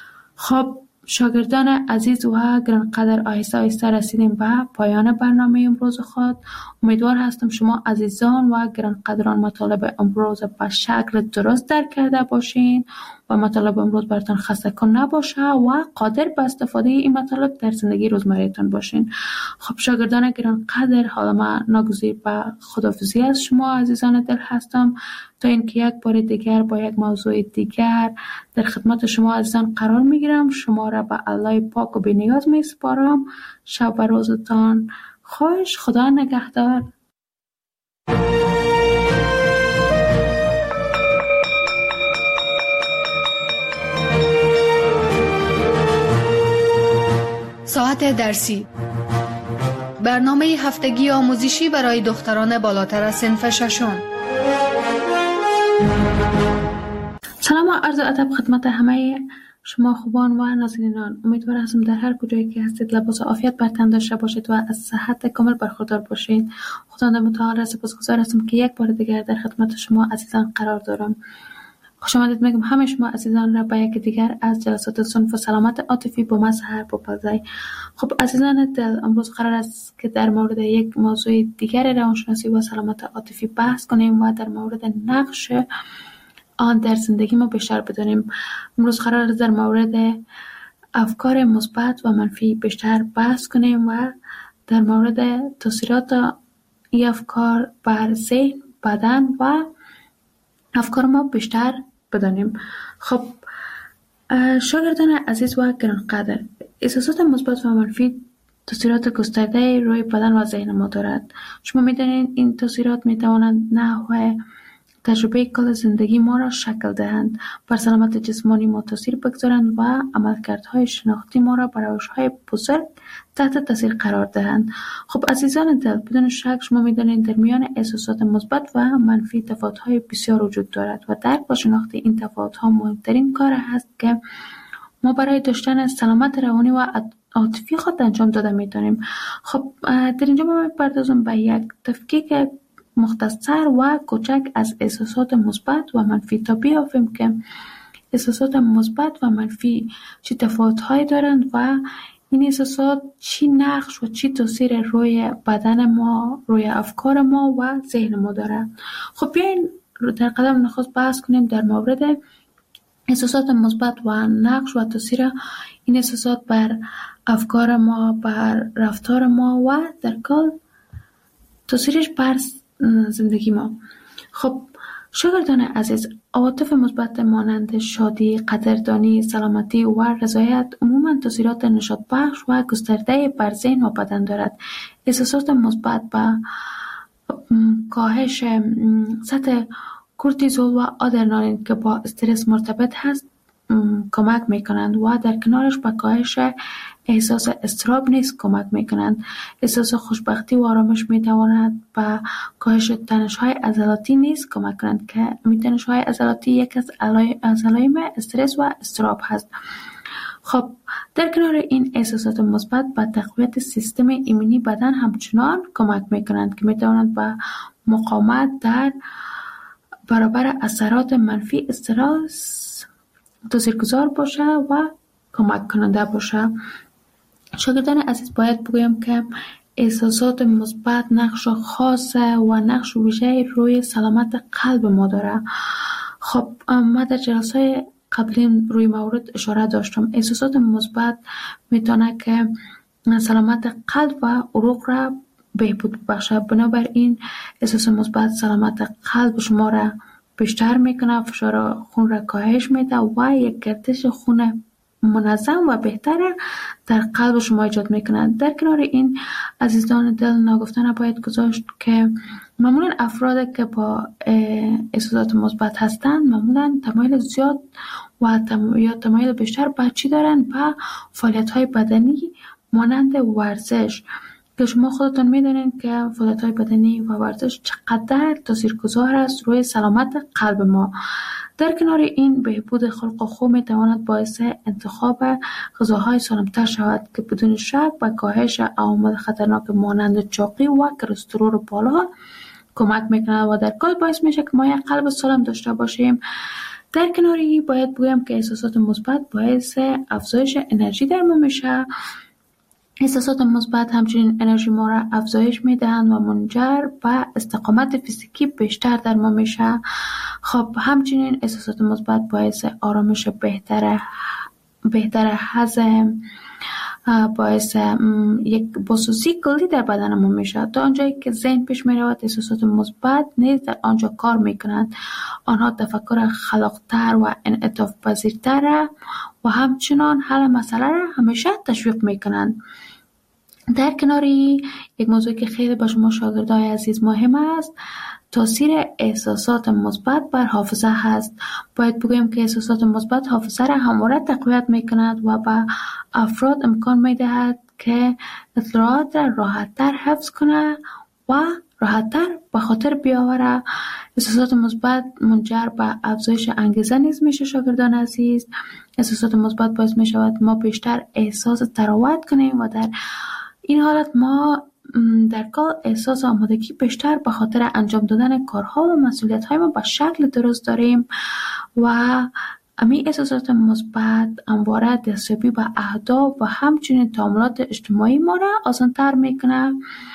خب شاگردان عزیز و گرانقدر، آهسته آهسته رسیدیم به پایان برنامه امروز خود. امیدوار هستم شما عزیزان و گرانقدران مطالب امروز به شکل درست درک کرده باشین و مطالب امروز براتون خسته کن نباشه و قادر به استفاده این مطالب در زندگی روزمره‌تان باشین. خب شاگردان گرانقدر، حالا من ناگزیر به خداحافظی از شما عزیزان دل هستم تا اینکه یک بار دیگر با یک موضوع دیگر در خدمت شما عزیزان قرار میگیرم. شما را به الله پاک و بی‌نیاز میسپارم. شب و روزتان خوش. خدا نگهدار. ساعت درسی، برنامه هفتگی آموزشی برای دختران بالاتر از صنف ششم. سلام و عرض ادب خدمت همه شما خوبان و نازنینان. امیدوار هستم در هر کجایی که هستید لباس عافیت بر تن داشته باشید و از صحت کامل برخوردار باشید. خداوند متعال را سپاسگزار هستم که یک بار دیگر در خدمت شما عزیزان قرار دارم. خوش آمدید میگم همه شما عزیزان را به یک دیگر از جلسات صنف سلامت عاطفی با مظهر بپذیرید. خب عزیزان دل، امروز قرار است که در مورد یک موضوع دیگر روانشناسی و سلامت عاطفی بحث کنیم و در مورد نقش آن در زندگی ما بیشتر بدانیم. امروز قرار است در مورد افکار مثبت و منفی بیشتر بحث کنیم و در مورد تاثیرات این افکار بر ذهن، بدن و افکار ما بیشتر بدانیم. خب شاگردان عزیز و گرانقدر، احساسات مثبت و منفی تاثیرات گسترده روی بدن و ذهن ما دارد. شما می‌دانید این تاثیرات می‌توانند نحو تجربه کل زندگی ما را شکل دهند، بر سلامت جسمانی ما تاثیر بگذارند و عملکردهای شناختی ما را بر روش‌های بزرگ تحت تاثیر قرار دهند. خب عزیزان دل، بدون شک شما می‌دانید در میان احساسات مثبت و منفی تفاوت‌های بسیار وجود دارد و درک و شناخت این تفاوت‌ها مهمترین کار است که ما برای داشتن سلامت روانی و عاطفی خود انجام داده می‌توانیم. خب در اینجا ما می‌پردازم به یک تفکیک مختصر و کوچک از احساسات مثبت و منفی تا بیافیم که احساسات مثبت و منفی چه تفاوت‌هایی دارند و این احساسات چی نقش و چی تاثیر روی بدن ما، روی افکار ما و ذهن ما دارند. خب بیاین در قدم نخست بحث کنیم در مورد احساسات مثبت و نقش و تاثیر این احساسات بر افکار ما، بر رفتار ما و در کل تاثیرش بر زندگی ما. خب شاگردان عزیز، عواطف مثبت مانند شادی، قدردانی، سلامتی و رضایت عموماً تاثیرات نشاط بخش و گسترده بر ذهن و بدن دارد. احساسات مثبت با کاهش سطح کورتیزول و آدرنالین که با استرس مرتبط هست کمک میکنند و در کنارش به کاهش احساس اضطراب نیز کمک میکنند. احساس خوشبختی و آرامش میتواند به کاهش تنش‌های عضلاتی نیز کمک کنند که تنش‌های عضلاتی یک از علائم استرس و اضطراب هست. خب در کنار این احساسات مثبت به تقویت سیستم ایمنی بدن همچنان کمک میکنند که میتواند به مقاومت در برابر اثرات منفی استرس تاثیرگذار باشه و کمک کننده باشه. شاگردان عزیز، باید بگویم که احساسات مثبت نقش خاص و نقش ویژه روی سلامت قلب ما داره. خب ما در جلسه قبلی روی مورد اشاره داشتم. احساسات مثبت میتونه که سلامت قلب و عروق را بهبود بخشه. بنابراین احساس مثبت سلامت قلب شما را بیشتر میکنه، فشار خون را کاهش میده و یک گردش خون منظم و بهتر در قلب شما ایجاد میکنه. در کنار این عزیزان دل، ناگفتن باید گذاشت که معمولا افراد که با احساسات مثبت هستند معمولا تمایل زیاد و یا تمایل بیشتر به چی دارن؟ به فعالیت های بدنی مانند ورزش، که شما خودتون میدونین که فعالیت‌های بدنی و ورزش چقدر تاثیرگذار است روی سلامت قلب ما. در کنار این بهبود خلق خو میتواند باعث انتخاب غذاهای سالم‌تر شود که بدون شک به کاهش عوامل خطرناک مانند چاقی و کلسترول بالا کمک میکنه و در کل باعث میشه که ما یک قلب سالم داشته باشیم. در کنار این باید بگویم که احساسات مثبت باعث افزایش انرژی در ما میشه. احساسات مثبت همچنین انرژی ما را افزایش میدهند و منجر به استقامت فیزیکی بیشتر در ما میشه. خب همچنین احساسات مثبت باعث آرامش بهتر هضم، باعث یک بازسازی کلی در بدن ما میشه. تا آنجایی که ذهن پیش میرود، احساسات مثبت نیز در آنجا کار میکنند. آنها تفکر خلاقتر و انعطاف پذیرتر و همچنان حل مسئله را همیشه تشویق میکنند. در کناری یک موضوع که خیلی با شما شاگردای عزیز مهم است، تاثیر احساسات مثبت بر حافظه هست. باید بگویم که احساسات مثبت حافظه را همواره تقویت میکند و به افراد امکان میدهد که اطلاعات را راحت‌تر حفظ کنه و راحت‌تر به خاطر بیاوره. احساسات مثبت منجر به افزایش انگیزه نیز میشه. شاگردان عزیز، احساسات مثبت باعث میشود ما بیشتر احساس تراوت کنیم و در این حالت ما در کار احساس آمادگی بیشتر به خاطر انجام دادن کارها و مسئولیت‌های ما به شکل درست داریم و همین احساسات مثبت همواره دستیابی به اهداف و همچنین تعاملات اجتماعی ما را آسان‌تر میکنه.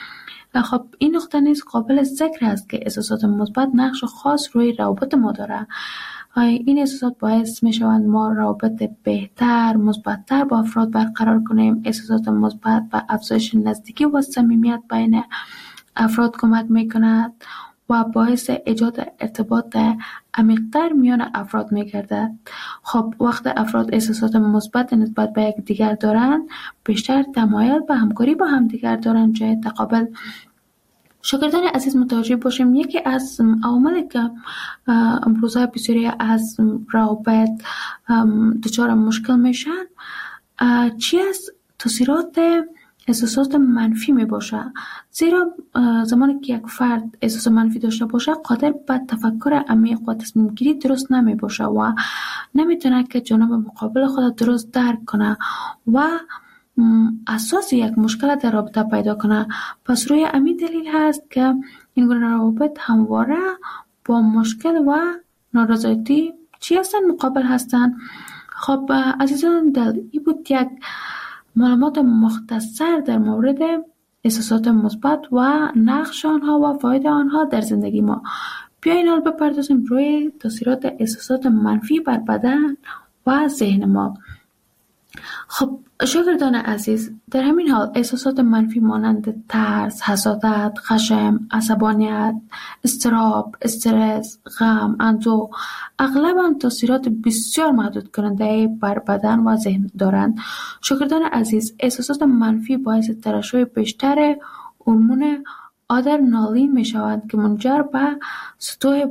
خب این نقطه نیز قابل ذکر است که احساسات مثبت نقش خاص روی روابط ما داره. این احساسات باعث می شوند ما روابط بهتر، مثبت‌تر با افراد برقرار کنیم. احساسات مثبت به افزایش نزدیکی و صمیمیت بین افراد کمک می کند و باعث ایجاد ارتباط عمیق‌تر میان افراد می گردد. خب وقت افراد احساسات مثبت نسبت به یک دیگر دارند، بیشتر تمایل به همکاری با هم دیگر دارند جای تقابل. شاگردان عزیز متوجه باشیم یکی از عواملی که امروزه بسیاری از روابط دچار مشکل میشن چی از تاثیرات احساسات منفی می باشه. زیرا زمانی که یک فرد احساس منفی داشته باشه قادر به تفکر عمیق و تصمیم گیری درست نمی باشه و نمیتونه که جانب مقابل خود درست درک کنه و اساس یک مشکل در رابطه پیدا کنه. پس روی همین دلیل هست که این گونه روابط همواره با مشکل و نارضایتی چی هستن؟ مقابل هستن. خب عزیزان دل، این بود یک معلومات مختصر در مورد احساسات مثبت و نقش آنها و فاید آنها در زندگی ما. بیاین حال بپردازیم روی تاثیرات احساسات منفی بر بدن و ذهن ما. خب شاگردان عزیز، در همین حال احساسات منفی مانند ترس، حسادت، خشم، عصبانیت، اضطراب، استرس، غم، اندوه اغلباً تاثیرات بسیار محدود کننده بر بدن و ذهن دارند. شاگردان عزیز، احساسات منفی باعث ترشح بیشتر هورمون آدرنالین می شوند که منجر به سطوح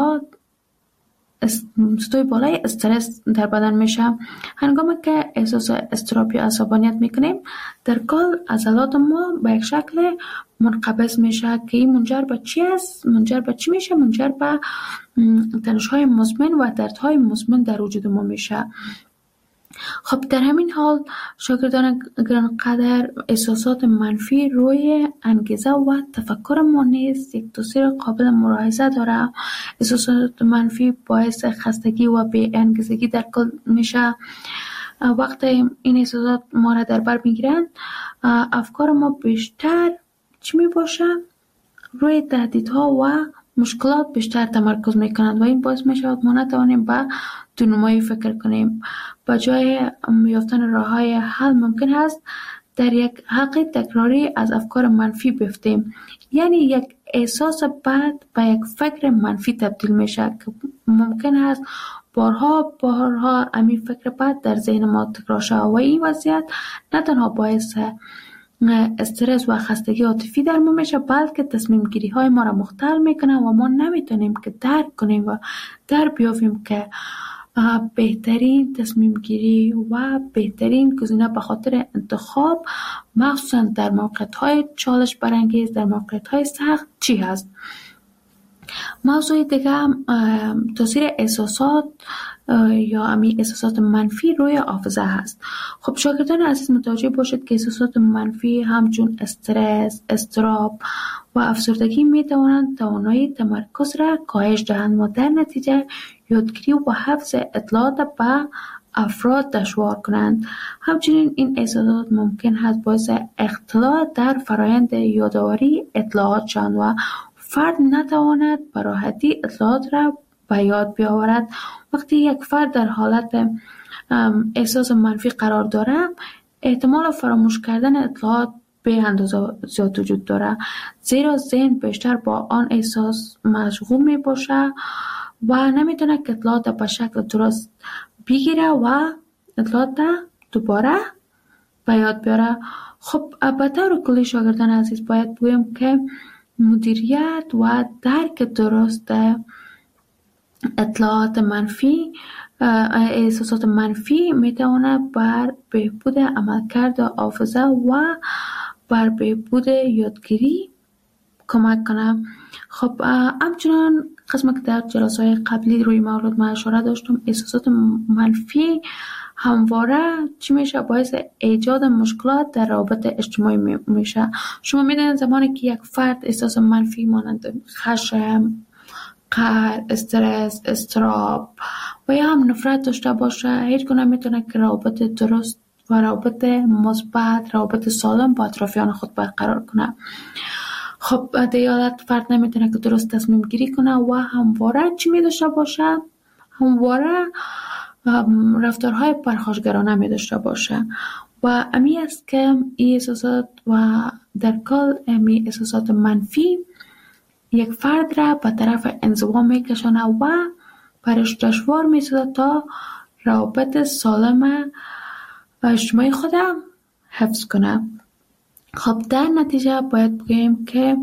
بالای استرس در بدن میشه. هنگامی که احساس اضطراب یا عصبانیت میکنیم، در کل عضلات ما به یک شکل منقبض میشه که این منجر به چی است؟ منجر به تنش‌های مزمن و دردهای مزمن در وجود ما میشه. خب در همین حال شاگردان گرانقدر، احساسات منفی روی انگیزه و تفکر ما نیز یک تاثیر قابل ملاحظه داره. احساسات منفی باعث خستگی و بی انگیزگی در کل میشه. وقتی این احساسات ما را در بر میگیرند، افکار ما بیشتر چی می باشه؟ روی تهدیدها و مشکلات بیشتر تمرکز میکنند و این باعث میشود ما نتوانیم به دونمایی فکر کنیم. به جای یافتن راههای حل ممکن است در یک حلقه تکراری از افکار منفی بیفتیم. یعنی یک احساس بد به یک فکر منفی تبدیل میشه که ممکن است بارها همین فکر بد در ذهن ما تکرار شود و این وضعیت نه تنها باعث استرس و خستگی عاطفی در ما میشه، بلکه تصمیم گیری های ما را مختل میکنه و ما نمیتونیم که درک کنیم و در بیافیم که بهترین تصمیم گیری و بهترین گزینه به خاطر انتخاب، مخصوصا در موقعیت های چالش برانگیز، در موقعیت های سخت چی هست. موضوع دیگه تاثیر احساسات یا احساسات منفی روی حافظه هست. خب شاگردان عزیز متوجه باشید که احساسات منفی همچون استرس، اضطراب و افسردگی می توانند توانایی تمرکز را کاهش دهند و در نتیجه یادگیری و حفظ اطلاعات به افراد دشوار کنند. همچنین این احساسات ممکن است باعث اختلال در فرایند یادآوری اطلاعات شوند و فرد نتواند به راحتی اطلاعات را به یاد بیاورد. وقتی یک فرد در حالت احساس منفی قرار دارد، احتمال فراموش کردن اطلاعات به اندازه زیاد وجود دارد، زیرا ذهن بیشتر با آن احساس مشغول می باشه و نمیتونه که اطلاعات به شکل درست بگیره و اطلاعات دوباره به یاد بیاره. خب به طور کلی شاگردان عزیز باید بگویم که مدیریت و درک درست اطلاعات منفی، احساسات منفی میتونه بر بهبود عملکرد حافظه و بر بهبود یادگیری کمک کنه. خب همچنان قسمی که در جلسه‌های قبلی روی موضوع ما اشاره داشتم، احساسات منفی همواره چی میشه؟ باعث ایجاد مشکلات در روابط اجتماعی میشه. شما میدونید زمانی که یک فرد احساس منفی مانند خشم، قهر، استرس، اضطراب و یا هم نفرت داشته باشه، هیچ گونه میتونه که روابط درست و روابط مثبت، روابط سالم با اطرافیان خود برقرار کنه. خب در این حالت فرد نمیتونه که درست تصمیم گیری کنه و همواره چی میداشته باشه؟ همواره رفتارهای پرخاشگرانه می داشته باشه و امی است که این احساسات و در کل امی احساسات منفی یک فرد را به طرف انزوا می کشانه و برش دشوار می سازه تا روابط سالم و اجتماعی خودم حفظ کنه. خب در نتیجه باید بگوییم که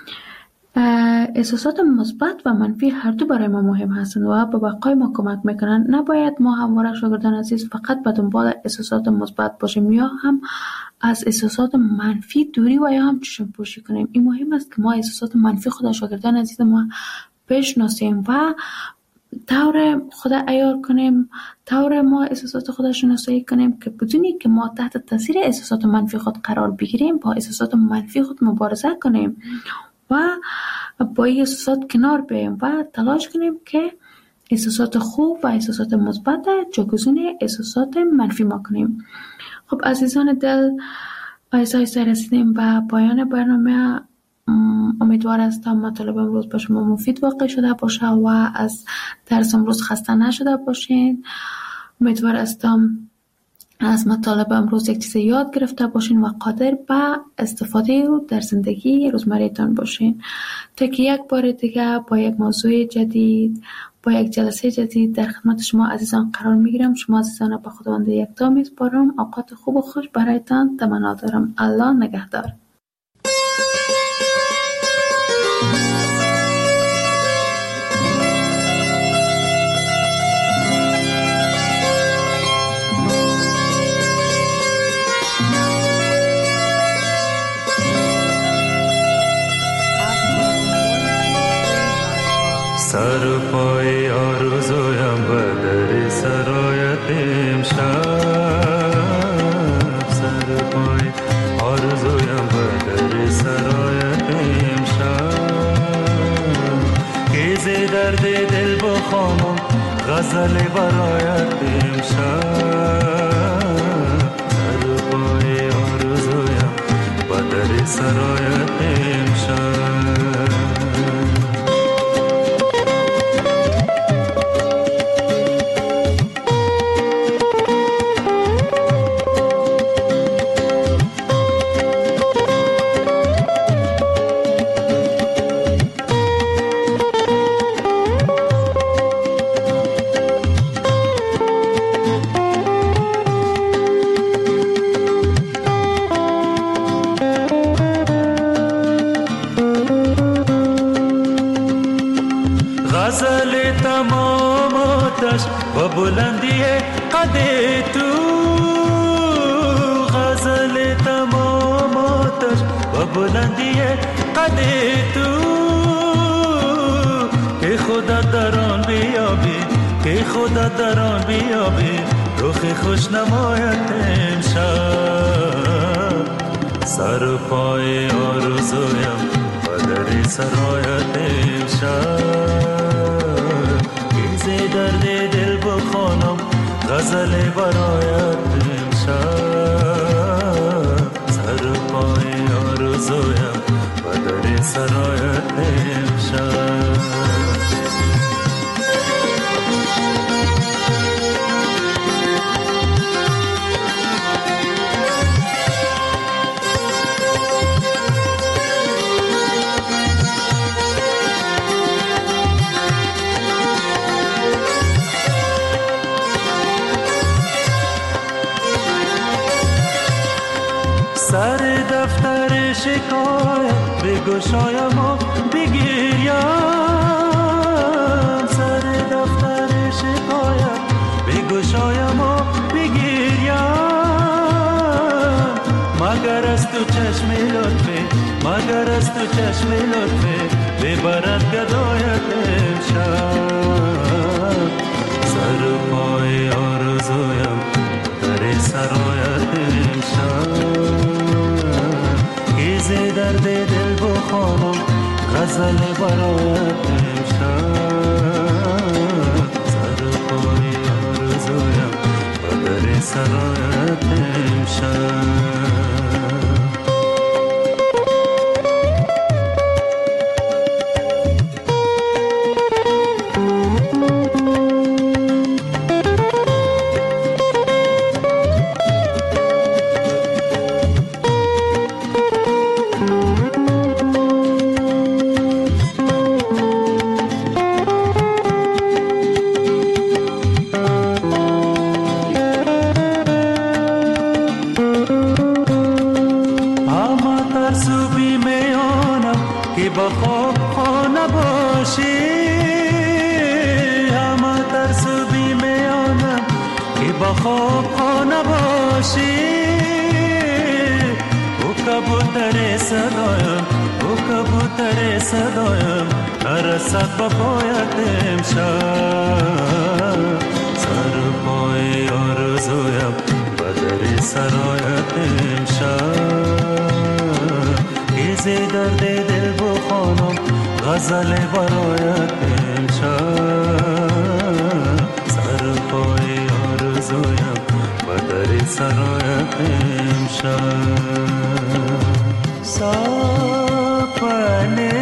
احساسات مثبت و منفی هر دو برای ما مهم هستند و به بقای ما کمک میکنند. نباید ما همواره شاگردان عزیز فقط به دنبال احساسات مثبت باشیم یا هم از احساسات منفی دوری و یا هم چشم پوشی کنیم. این مهم است که ما احساسات منفی خود شاگردان عزیز ما بشناسیم و طور خود عیار کنیم، طور ما احساسات خود شناسایی کنیم که بدونی که ما تحت تاثیر احساسات منفی خود قرار بگیریم، با احساسات منفی خود مبارزه کنیم و با این احساسات کنار بیاییم و تلاش کنیم که احساسات خوب و احساسات مثبت جایگزین احساسات منفی ما کنیم. خب عزیزان دل، آیسته رسیدیم به پایان برنامه امیدوار هستم مطالب امروز به شما مفید واقع شده باشه و از درس امروز خسته نشده باشین. امیدوار هستم از مطالب امروز یک چیز یاد گرفته باشین و قادر به استفاده در زندگی روزمره‌تان باشین. تا که یک بار دیگه با یک موضوع جدید، با یک جلسه جدید در خدمت شما عزیزان قرار میگیرم. شما عزیزان به خداوند یکتا میسپارم. اوقات خوب و خوش برایتان تمنا دارم. الله نگهدار. سر پای آرزویم به در سرایت امشب، سر پای آرزویم به در سرایت امشب، کیزی درد دل بخوانم غزل برایت امشب، سر پای آرزویم به در سرایت امشب. بلندی قد تو غزل تمام آتش و بلندی قد تو که خدا در آن بیابی، که خدا در آن بیابی رخ خوش نمایت امشب، سر پای آرزویم و در سرایت امشب، کیزی درد دل بخوانم غزل برایت امشب، سر پای آرزویم و در سرایت امشب. سر دفتر شکایت بگشایم و بگیریم، سر دفتر شکایت بگشایم و بگیریم، مگر از تو چشم لطفه، مگر از تو چشم لطفه ببرد گدایت امشب، سر پای آرزویم در سرایت امشب، کیزی درد دل بخوانم غزل برایت امشب، سر پای آرزویم و در سرایت امشب. صدایم نرسد با پایت امشب، سر پای آرزویم و در سرایت امشب، کیزی درد دل بخوانم غزل برایت امشب، سر پای آرزویم و در سرایت امشب. पाने